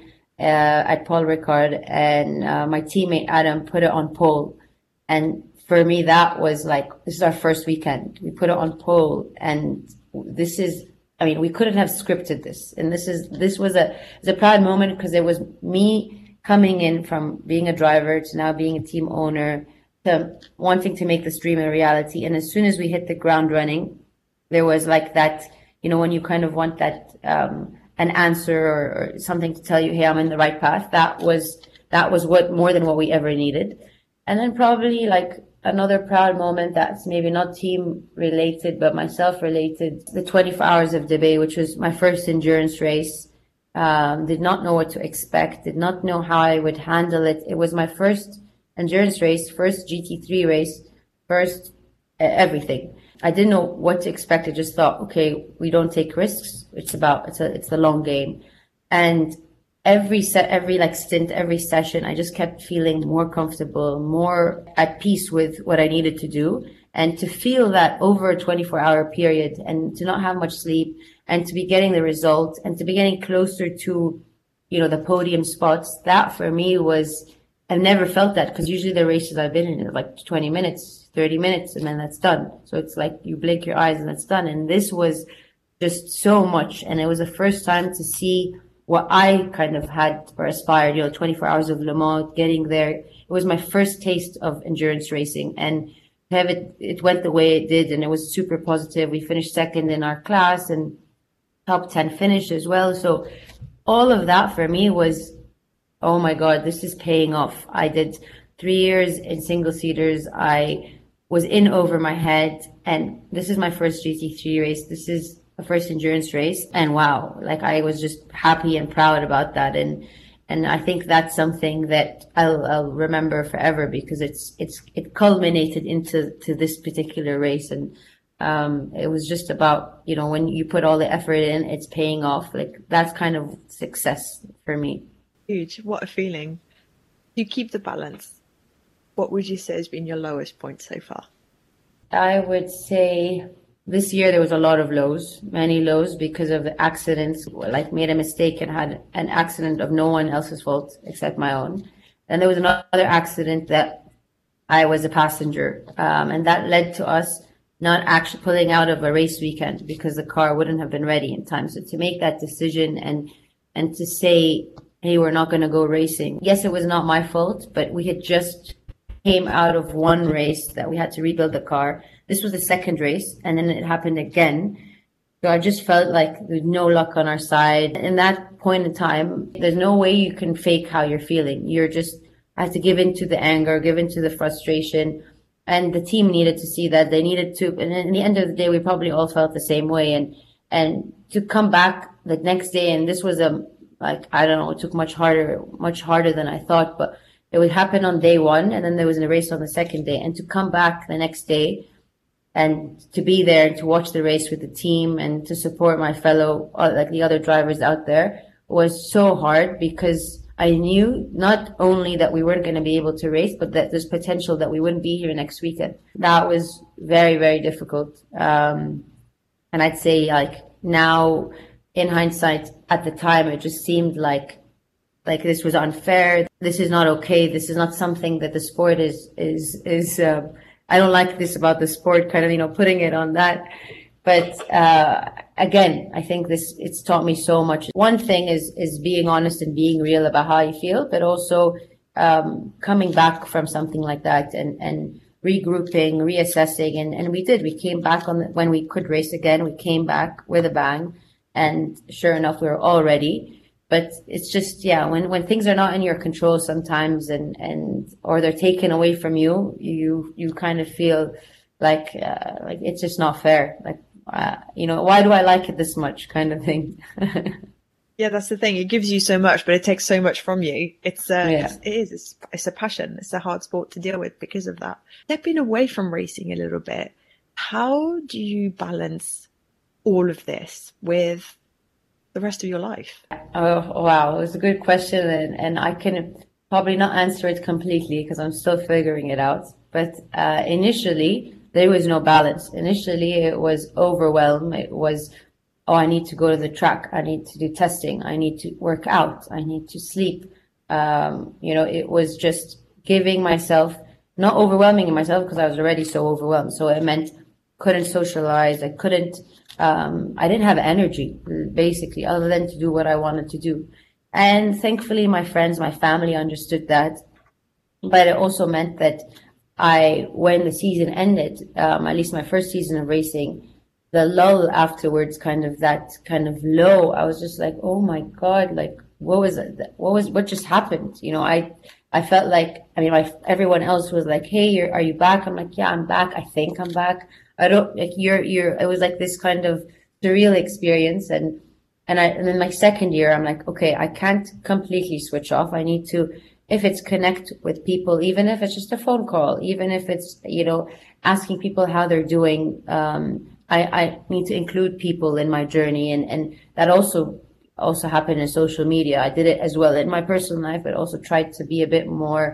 at Paul Ricard, and my teammate Adam put it on pole. And for me, that was like, this is our first weekend. We put it on pole, and this is, I mean, we couldn't have scripted this. And this was a proud moment, because it was me coming in from being a driver to now being a team owner to wanting to make this dream a reality. And as soon as we hit the ground running, there was like that, when you kind of want that, an answer or something to tell you, hey, I'm in the right path. That was what more than what we ever needed. And then probably like another proud moment that's maybe not team related, but myself related, the 24 Hours of Debay, which was my first endurance race. Did not know what to expect, did not know how I would handle it. It was my first endurance race, first GT3 race, first everything. I didn't know what to expect. I just thought, okay, we don't take risks. It's the long game. And every stint, every session, I just kept feeling more comfortable, more at peace with what I needed to do. And to feel that over a 24-hour period, and to not have much sleep, and to be getting the result, and to be getting closer to, the podium spots, that for me was, I've never felt that, because usually the races I've been in are like 20 minutes, 30 minutes, and then that's done. So it's like you blink your eyes and that's done. And this was just so much. And it was the first time to see what I kind of had or aspired, 24 Hours of Le Mans, getting there. It was my first taste of endurance racing, and have it went the way it did, and it was super positive. We finished second in our class and top 10 finish as well. So all of that for me was, oh my God, this is paying off. I did 3 years in single seaters. I was in over my head, and this is my first GT3 race. This is a first endurance race, and wow, like I was just happy and proud about that. And I think that's something that I'll remember forever, because it culminated into this particular race. And it was just about, when you put all the effort in, it's paying off. Like that's kind of success for me. Huge. What a feeling. You keep the balance. What would you say has been your lowest point so far? I would say this year there was a lot of lows, many lows because of the accidents, like made a mistake and had an accident of no one else's fault except my own. Then there was another accident that I was a passenger, and that led to us not actually pulling out of a race weekend because the car wouldn't have been ready in time. So to make that decision and to say, hey, we're not going to go racing. Yes, it was not my fault, but we had just came out of one race that we had to rebuild the car. This was the second race, and then it happened again. So I just felt like there's no luck on our side. In that point in time, there's no way you can fake how you're feeling. You're just have to give in to the anger, give in to the frustration. And the team needed to see that. They needed to, and at the end of the day, we probably all felt the same way. And to come back the next day, and this was I don't know, it took much harder than I thought, but it would happen on day one, and then there was a race on the second day. And to come back the next day and to be there and to watch the race with the team and to support my fellow, like the other drivers out there, was so hard because I knew not only that we weren't going to be able to race, but that there's potential that we wouldn't be here next weekend. That was very, very difficult. And I'd say like now in hindsight, at the time, it just seemed like this was unfair. This is not okay. This is not something that the sport is I don't like this about the sport, kind of, putting it on that. But, again, I think it's taught me so much. One thing is being honest and being real about how you feel, but also, coming back from something like that and regrouping, reassessing. And we came back when we could race again, we came back with a bang. And sure enough, we were all ready. But it's just, when things are not in your control sometimes or they're taken away from you, you kind of feel like it's just not fair. Why do I like it this much kind of thing? Yeah, that's the thing. It gives you so much, but it takes so much from you. It's a passion. It's a hard sport to deal with because of that. Stepping away from racing a little bit, how do you balance all of this with the rest of your life? Oh, wow. It was a good question. And I can probably not answer it completely because I'm still figuring it out. But initially, there was no balance. Initially, it was overwhelm. It was, I need to go to the track. I need to do testing. I need to work out. I need to sleep. It was just giving myself, not overwhelming myself because I was already so overwhelmed. So it meant couldn't socialize. I didn't have energy, basically, other than to do what I wanted to do. And thankfully, my friends, my family understood that. But it also meant that when the season ended, at least my first season of racing, the lull afterwards, that kind of low, I was just like, oh my God, what just happened? I felt like, everyone else was like, hey, are you back? I'm like, yeah, I'm back. I think I'm back. I don't like it was like this kind of surreal experience. And then my second year, I'm like, okay, I can't completely switch off. I need to, if it's connect with people, even if it's just a phone call, even if it's, asking people how they're doing. I need to include people in my journey. And that also happened in social media. I did it as well in my personal life, but also tried to be a bit more,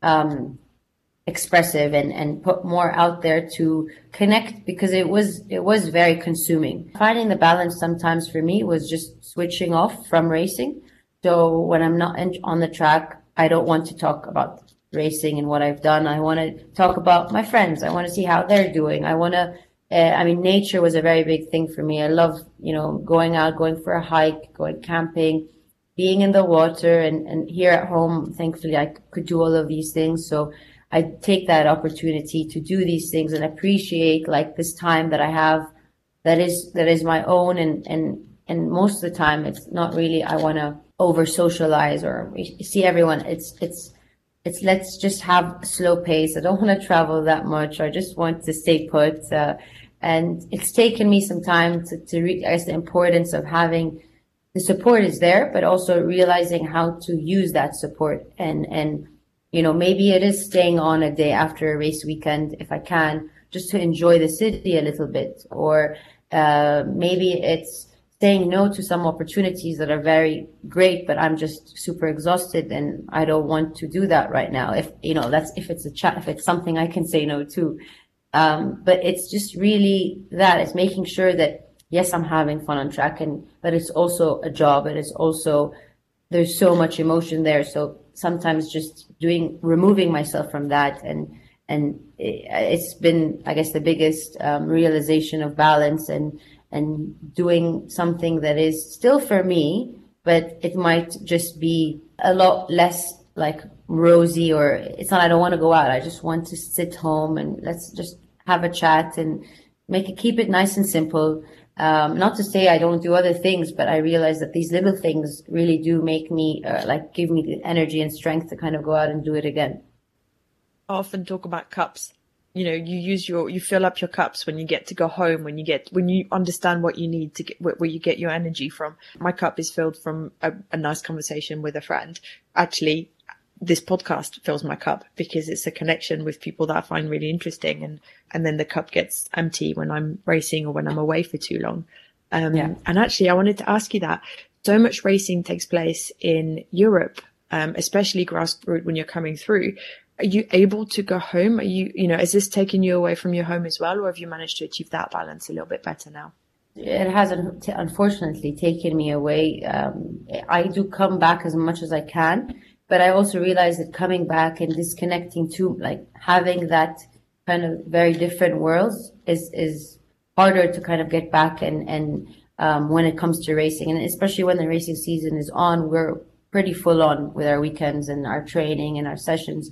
expressive and put more out there to connect because it was very consuming. Finding the balance sometimes for me was just switching off from racing. So when I'm not on the track, I don't want to talk about racing and what I've done. I want to talk about my friends. I want to see how they're doing. I want to, nature was a very big thing for me. I love, going out, going for a hike, going camping, being in the water and here at home, thankfully I could do all of these things. So I take that opportunity to do these things and appreciate this time that I have that is my own. And most of the time it's not really, I want to over socialize or see everyone. It's let's just have a slow pace. I don't want to travel that much. I just want to stay put. And it's taken me some time to realize the importance of having the support is there, but also realizing how to use that support and maybe it is staying on a day after a race weekend, if I can, just to enjoy the city a little bit. Or maybe it's saying no to some opportunities that are very great, but I'm just super exhausted and I don't want to do that right now. If it's something I can say no to. But it's just really that it's making sure that, yes, I'm having fun on track, but it's also a job. And it's also, there's so much emotion there. So sometimes just removing myself from that. And it's been, I guess, the biggest realization of balance and doing something that is still for me, but it might just be a lot less like rosy, or it's not, I don't want to go out. I just want to sit home and let's just have a chat and keep it nice and simple. Not to say I don't do other things, but I realize that these little things really do make me give me the energy and strength to kind of go out and do it again. I often talk about cups. You fill up your cups when you get to go home, when you understand what you need to get, where you get your energy from. My cup is filled from a nice conversation with a friend. Actually, this podcast fills my cup because it's a connection with people that I find really interesting. And then the cup gets empty when I'm racing or when I'm away for too long. And actually, I wanted to ask you that. So much racing takes place in Europe, especially grassroots when you're coming through. Are you able to go home? Is this taking you away from your home as well? Or have you managed to achieve that balance a little bit better now? It hasn't, unfortunately, taken me away. I do come back as much as I can, but I also realize that coming back and disconnecting to, like, having that kind of very different worlds is harder to kind of get back. And when it comes to racing, and especially when the racing season is on, we're pretty full on with our weekends and our training and our sessions.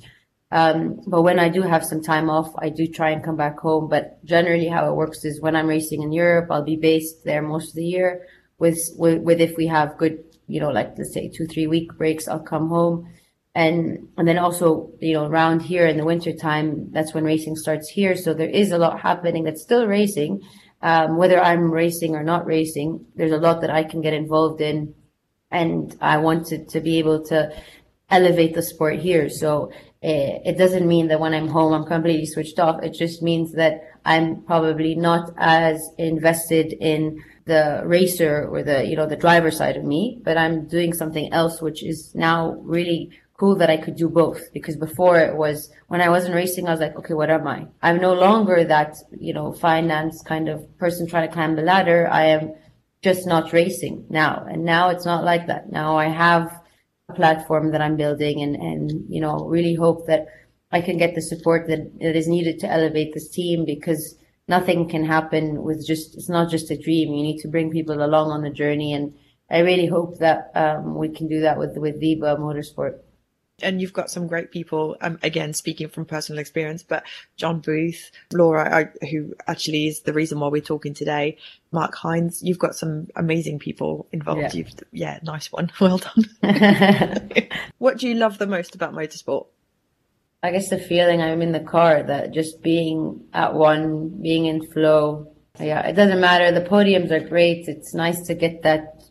But when I do have some time off, I do try and come back home. But generally how it works is when I'm racing in Europe, I'll be based there most of the year with if we have good, let's say 2-3 week breaks, I'll come home. And then also, around here in the winter time, that's when racing starts here. So there is a lot happening that's still racing. Whether I'm racing or not racing, there's a lot that I can get involved in. And I wanted to be able to elevate the sport here. So it doesn't mean that when I'm home, I'm completely switched off. It just means that I'm probably not as invested in the racer or the driver side of me, but I'm doing something else, which is now really cool that I could do both. Because before it was, when I wasn't racing, I was like, okay, what am I? I'm no longer that, finance kind of person trying to climb the ladder. I am just not racing now. And now it's not like that. Now I have a platform that I'm building and really hope that I can get the support that is needed to elevate this team, because nothing can happen with it's not just a dream. You need to bring people along on the journey. And I really hope that we can do that with Viva Motorsport. And you've got some great people, again, speaking from personal experience, but John Booth, Laura, who actually is the reason why we're talking today, Mark Hines, you've got some amazing people involved. Yeah, nice one. Well done. What do you love the most about motorsport? I guess the feeling I'm in the car, that just being at one, being in flow. Yeah, it doesn't matter. The podiums are great. It's nice to get that,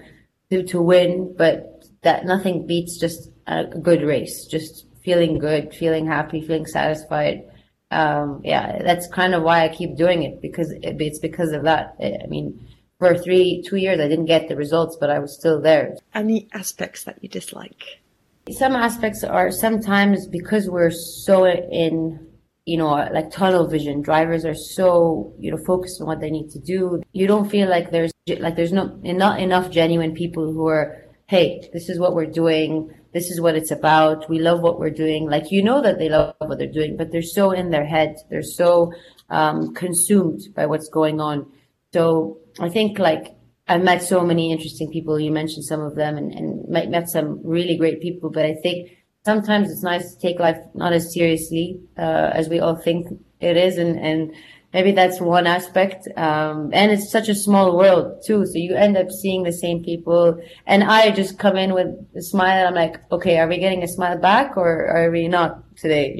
to win, but that nothing beats just a good race, just feeling good, feeling happy, feeling satisfied. That's kind of why I keep doing it, because it's because of that. I mean, for 2 years, I didn't get the results, but I was still there. Any aspects that you dislike? Some aspects are sometimes because we're so in, like tunnel vision. Drivers are so, focused on what they need to do. You don't feel like there's not enough genuine people who are, hey, this is what we're doing. This is what it's about. We love what we're doing. Like, that they love what they're doing, but they're so in their head. They're so consumed by what's going on. So I think, like, I've met so many interesting people. You mentioned some of them and met some really great people. But I think sometimes it's nice to take life not as seriously as we all think it is. And maybe that's one aspect. And it's such a small world too. So you end up seeing the same people. And I just come in with a smile and I'm like, okay, are we getting a smile back or are we not today?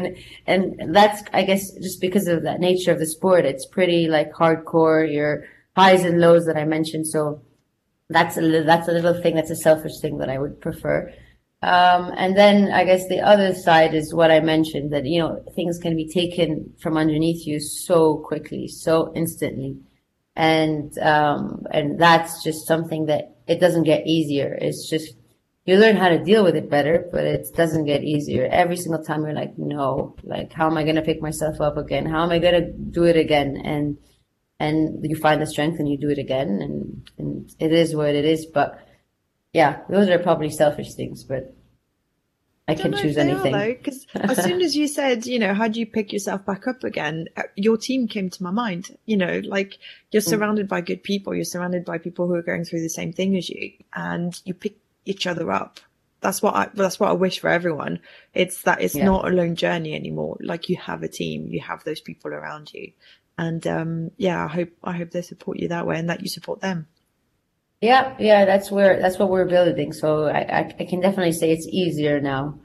And that's, I guess, just because of that nature of the sport. It's pretty like hardcore, your highs and lows that I mentioned. So that's a little thing. That's a selfish thing that I would prefer. And then I guess the other side is what I mentioned, that, things can be taken from underneath you so quickly, so instantly. And that's just something that it doesn't get easier. It's just, you learn how to deal with it better, but it doesn't get easier. Every single time you're like, no, like, how am I going to pick myself up again? How am I going to do it again? And you find the strength and you do it again. And it is what it is. But yeah, those are probably selfish things, but I can choose anything. Because as soon as you said, how do you pick yourself back up again? Your team came to my mind. Like, you're surrounded by good people. You're surrounded by people who are going through the same thing as you, and you pick each other up. That's what I wish for everyone. It's that it's not a lone journey anymore. Like, you have a team, you have those people around you, and I hope they support you that way, and that you support them. Yeah, that's what we're building. So I can definitely say it's easier now.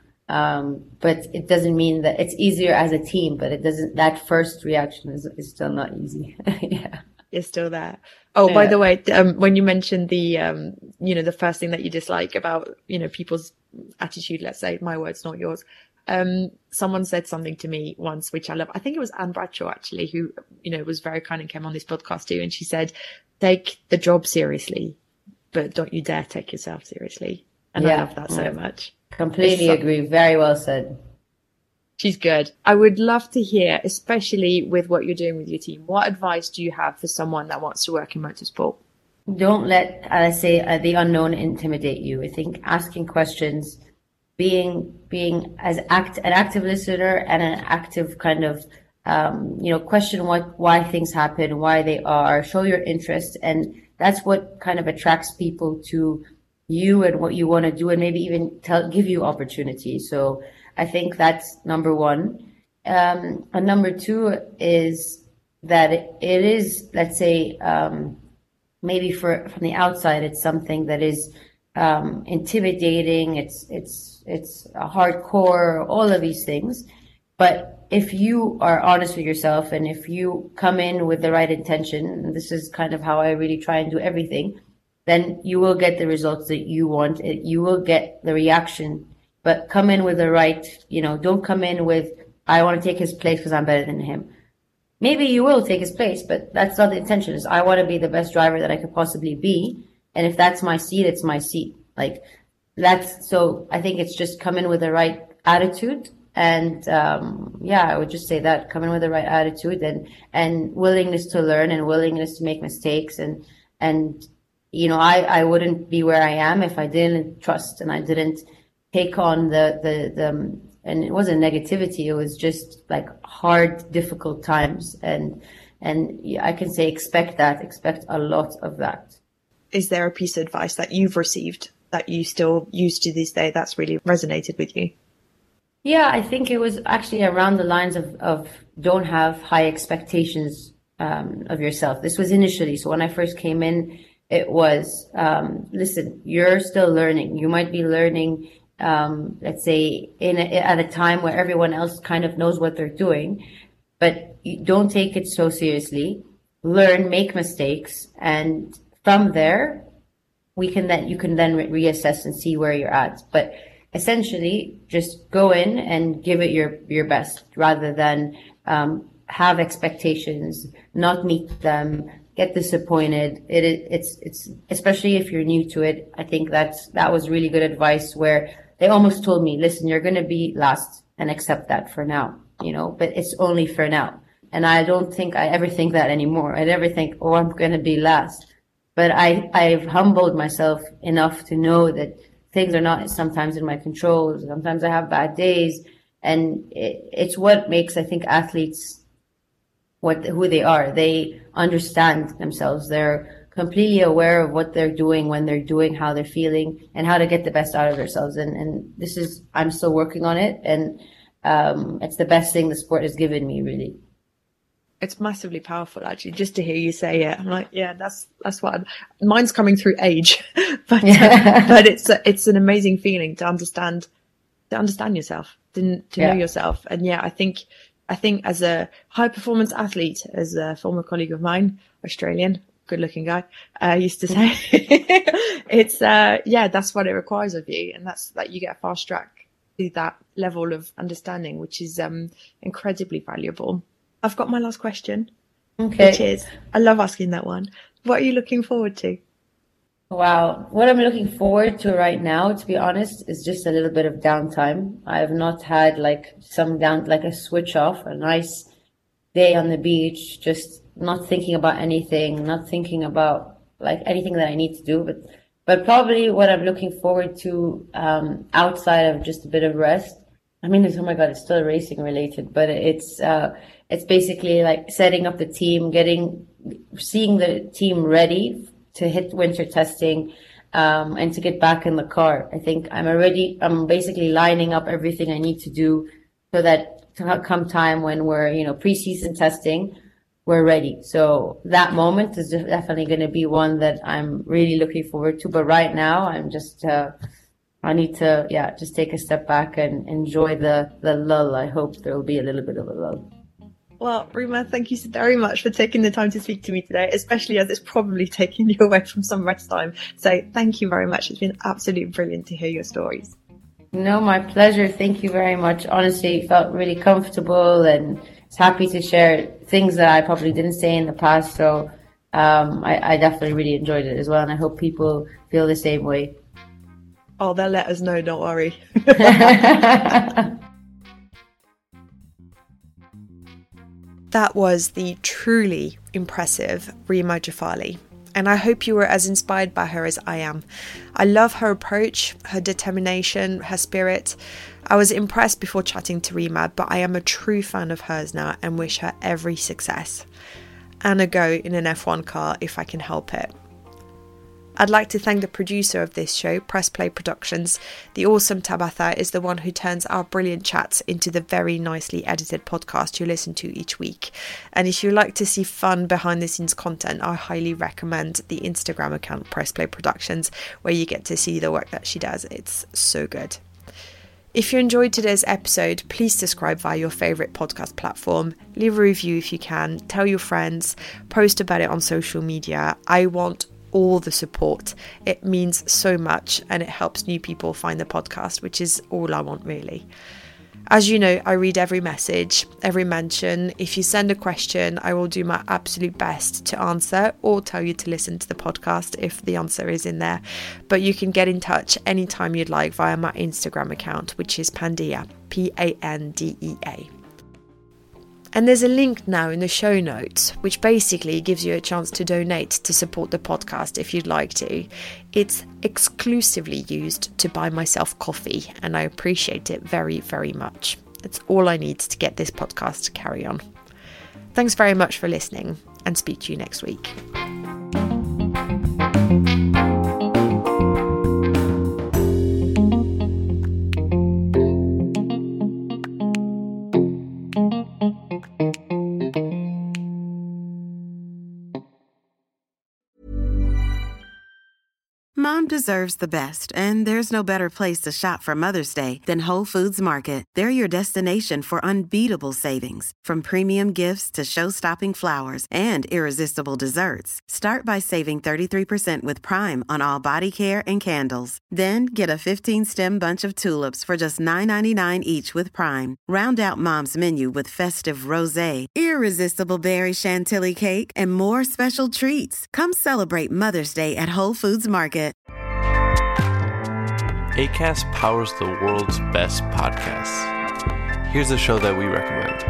But it doesn't mean that it's easier as a team, but that first reaction is still not easy. Yeah. It's still there. Oh, yeah. By the way, when you mentioned the, the first thing that you dislike about, people's attitude, let's say, my words, not yours. Someone said something to me once, which I love. I think it was Anne Bradshaw, actually, who, was very kind and came on this podcast too. And she said, take the job seriously, but don't you dare take yourself seriously. And I love that so much. Completely agree. Very well said. She's good. I would love to hear, especially with what you're doing with your team, what advice do you have for someone that wants to work in motorsport? Don't let, the unknown intimidate you. I think asking questions, being an active listener and an active kind of, question why things happen, why they are, show your interest. And that's what kind of attracts people to you and what you want to do, and maybe even give you opportunities. So I think that's number one. And number two is that it is, let's say, maybe from the outside, it's something that is intimidating. It's hardcore, all of these things. But if you are honest with yourself, and if you come in with the right intention, and this is kind of how I really try and do everything, then you will get the results that you want. You will get the reaction. But come in with the right, don't come in with, I want to take his place because I'm better than him. Maybe you will take his place, but that's not the intention. Is I want to be the best driver that I could possibly be. And if that's my seat, it's my seat. So I think it's just come in with the right attitude. And, I would just say that, come in with the right attitude and willingness to learn and willingness to make mistakes. And, I wouldn't be where I am if I didn't trust and I didn't take on the and it wasn't negativity. It was just like hard, difficult times. And I can say, expect a lot of that. Is there a piece of advice that you've received that you still use to this day that's really resonated with you? Yeah, I think it was actually around the lines of don't have high expectations of yourself. This was initially. So when I first came in, it was, listen, you're still learning. You might be learning, let's say, at a time where everyone else kind of knows what they're doing, but you don't take it so seriously. Learn, make mistakes, and from there, you can then reassess and see where you're at. But essentially, just go in and give it your best, rather than have expectations, not meet them, get disappointed. It's especially if you're new to it. I think that was really good advice, where they almost told me, listen, you're going to be last, and accept that for now, but it's only for now. And I don't think I ever think that anymore. I never think, oh, I'm going to be last. But I've humbled myself enough to know that things are not sometimes in my control. Sometimes I have bad days, and it's what makes, I think, athletes who they are. They understand themselves. They're completely aware of what they're doing, when they're doing, how they're feeling, and how to get the best out of themselves. And I'm still working on it, and it's the best thing the sport has given me, really. It's massively powerful, actually, just to hear you say it. I'm like, yeah, that's what mine's coming through age, but it's an amazing feeling to understand yourself, to know yourself. And I think as a high performance athlete, as a former colleague of mine, Australian, good looking guy, used to say, it's that's what it requires of you, and that's that you get a fast track to that level of understanding, which is incredibly valuable. I've got my last question, which is, I love asking that one. What are you looking forward to? Wow. What I'm looking forward to right now, to be honest, is just a little bit of downtime. I have not had like like a switch off, a nice day on the beach, just not thinking about anything, not thinking about like anything that I need to do. But probably what I'm looking forward to, outside of just a bit of rest. I mean, oh my God, it's still racing related, but it's basically like setting up the team, seeing the team ready to hit winter testing, and to get back in the car. I think I'm basically lining up everything I need to do so that come time when we're, preseason testing, we're ready. So that moment is definitely going to be one that I'm really looking forward to. But right now I'm just, I need to, just take a step back and enjoy the lull. I hope there will be a little bit of a lull. Well, Reema, thank you so very much for taking the time to speak to me today, especially as it's probably taking you away from some rest time. So thank you very much. It's been absolutely brilliant to hear your stories. No, my pleasure. Thank you very much. Honestly, felt really comfortable and was happy to share things that I probably didn't say in the past. So I definitely really enjoyed it as well. And I hope people feel the same way. Oh, they'll let us know. Don't worry. That was the truly impressive Reema Jafali, and I hope you were as inspired by her as I am. I love her approach, her determination, her spirit. I was impressed before chatting to Reema, but I am a true fan of hers now and wish her every success. And a go in an F1 car if I can help it. I'd like to thank the producer of this show, Press Play Productions. The awesome Tabatha is the one who turns our brilliant chats into the very nicely edited podcast you listen to each week. And if you like to see fun behind the scenes content, I highly recommend the Instagram account Press Play Productions, where you get to see the work that she does. It's so good. If you enjoyed today's episode, please subscribe via your favourite podcast platform. Leave a review if you can. Tell your friends. Post about it on social media. I want all the support. It means so much and it helps new people find the podcast, which is all I want really. As you know, I read every message, every mention. If you send a question, I will do my absolute best to answer or tell you to listen to the podcast if the answer is in there. But you can get in touch anytime you'd like via my Instagram account, which is Pandea, Pandea. And there's a link now in the show notes, which basically gives you a chance to donate to support the podcast if you'd like to. It's exclusively used to buy myself coffee, and I appreciate it very, very much. It's all I need to get this podcast to carry on. Thanks very much for listening, and speak to you next week. Mom deserves the best, and there's no better place to shop for Mother's Day than Whole Foods Market. They're your destination for unbeatable savings, from premium gifts to show-stopping flowers and irresistible desserts. Start by saving 33% with Prime on all body care and candles. Then get a 15-stem bunch of tulips for just $9.99 each with Prime. Round out Mom's menu with festive rosé, irresistible berry chantilly cake, and more special treats. Come celebrate Mother's Day at Whole Foods Market. Acast powers the world's best podcasts. Here's a show that we recommend.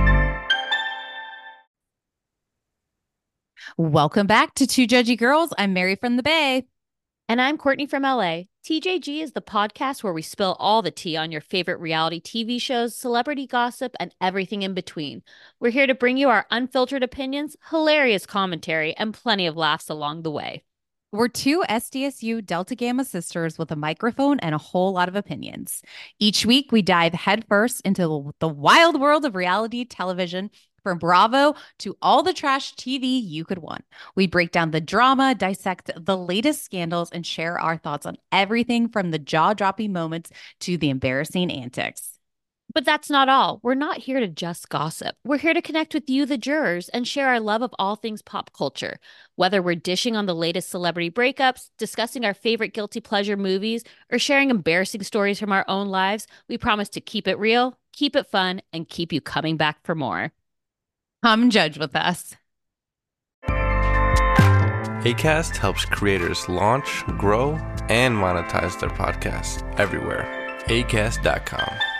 Welcome back to Two Judgy Girls. I'm Mary from the Bay. And I'm Courtney from LA. TJG is the podcast where we spill all the tea on your favorite reality TV shows, celebrity gossip, and everything in between. We're here to bring you our unfiltered opinions, hilarious commentary, and plenty of laughs along the way. We're two SDSU Delta Gamma sisters with a microphone and a whole lot of opinions. Each week, we dive headfirst into the wild world of reality television, from Bravo to all the trash TV you could want. We break down the drama, dissect the latest scandals, and share our thoughts on everything from the jaw-dropping moments to the embarrassing antics. But that's not all. We're not here to just gossip. We're here to connect with you, the jurors, and share our love of all things pop culture. Whether we're dishing on the latest celebrity breakups, discussing our favorite guilty pleasure movies, or sharing embarrassing stories from our own lives, we promise to keep it real, keep it fun, and keep you coming back for more. Come judge with us. Acast helps creators launch, grow, and monetize their podcasts everywhere. Acast.com.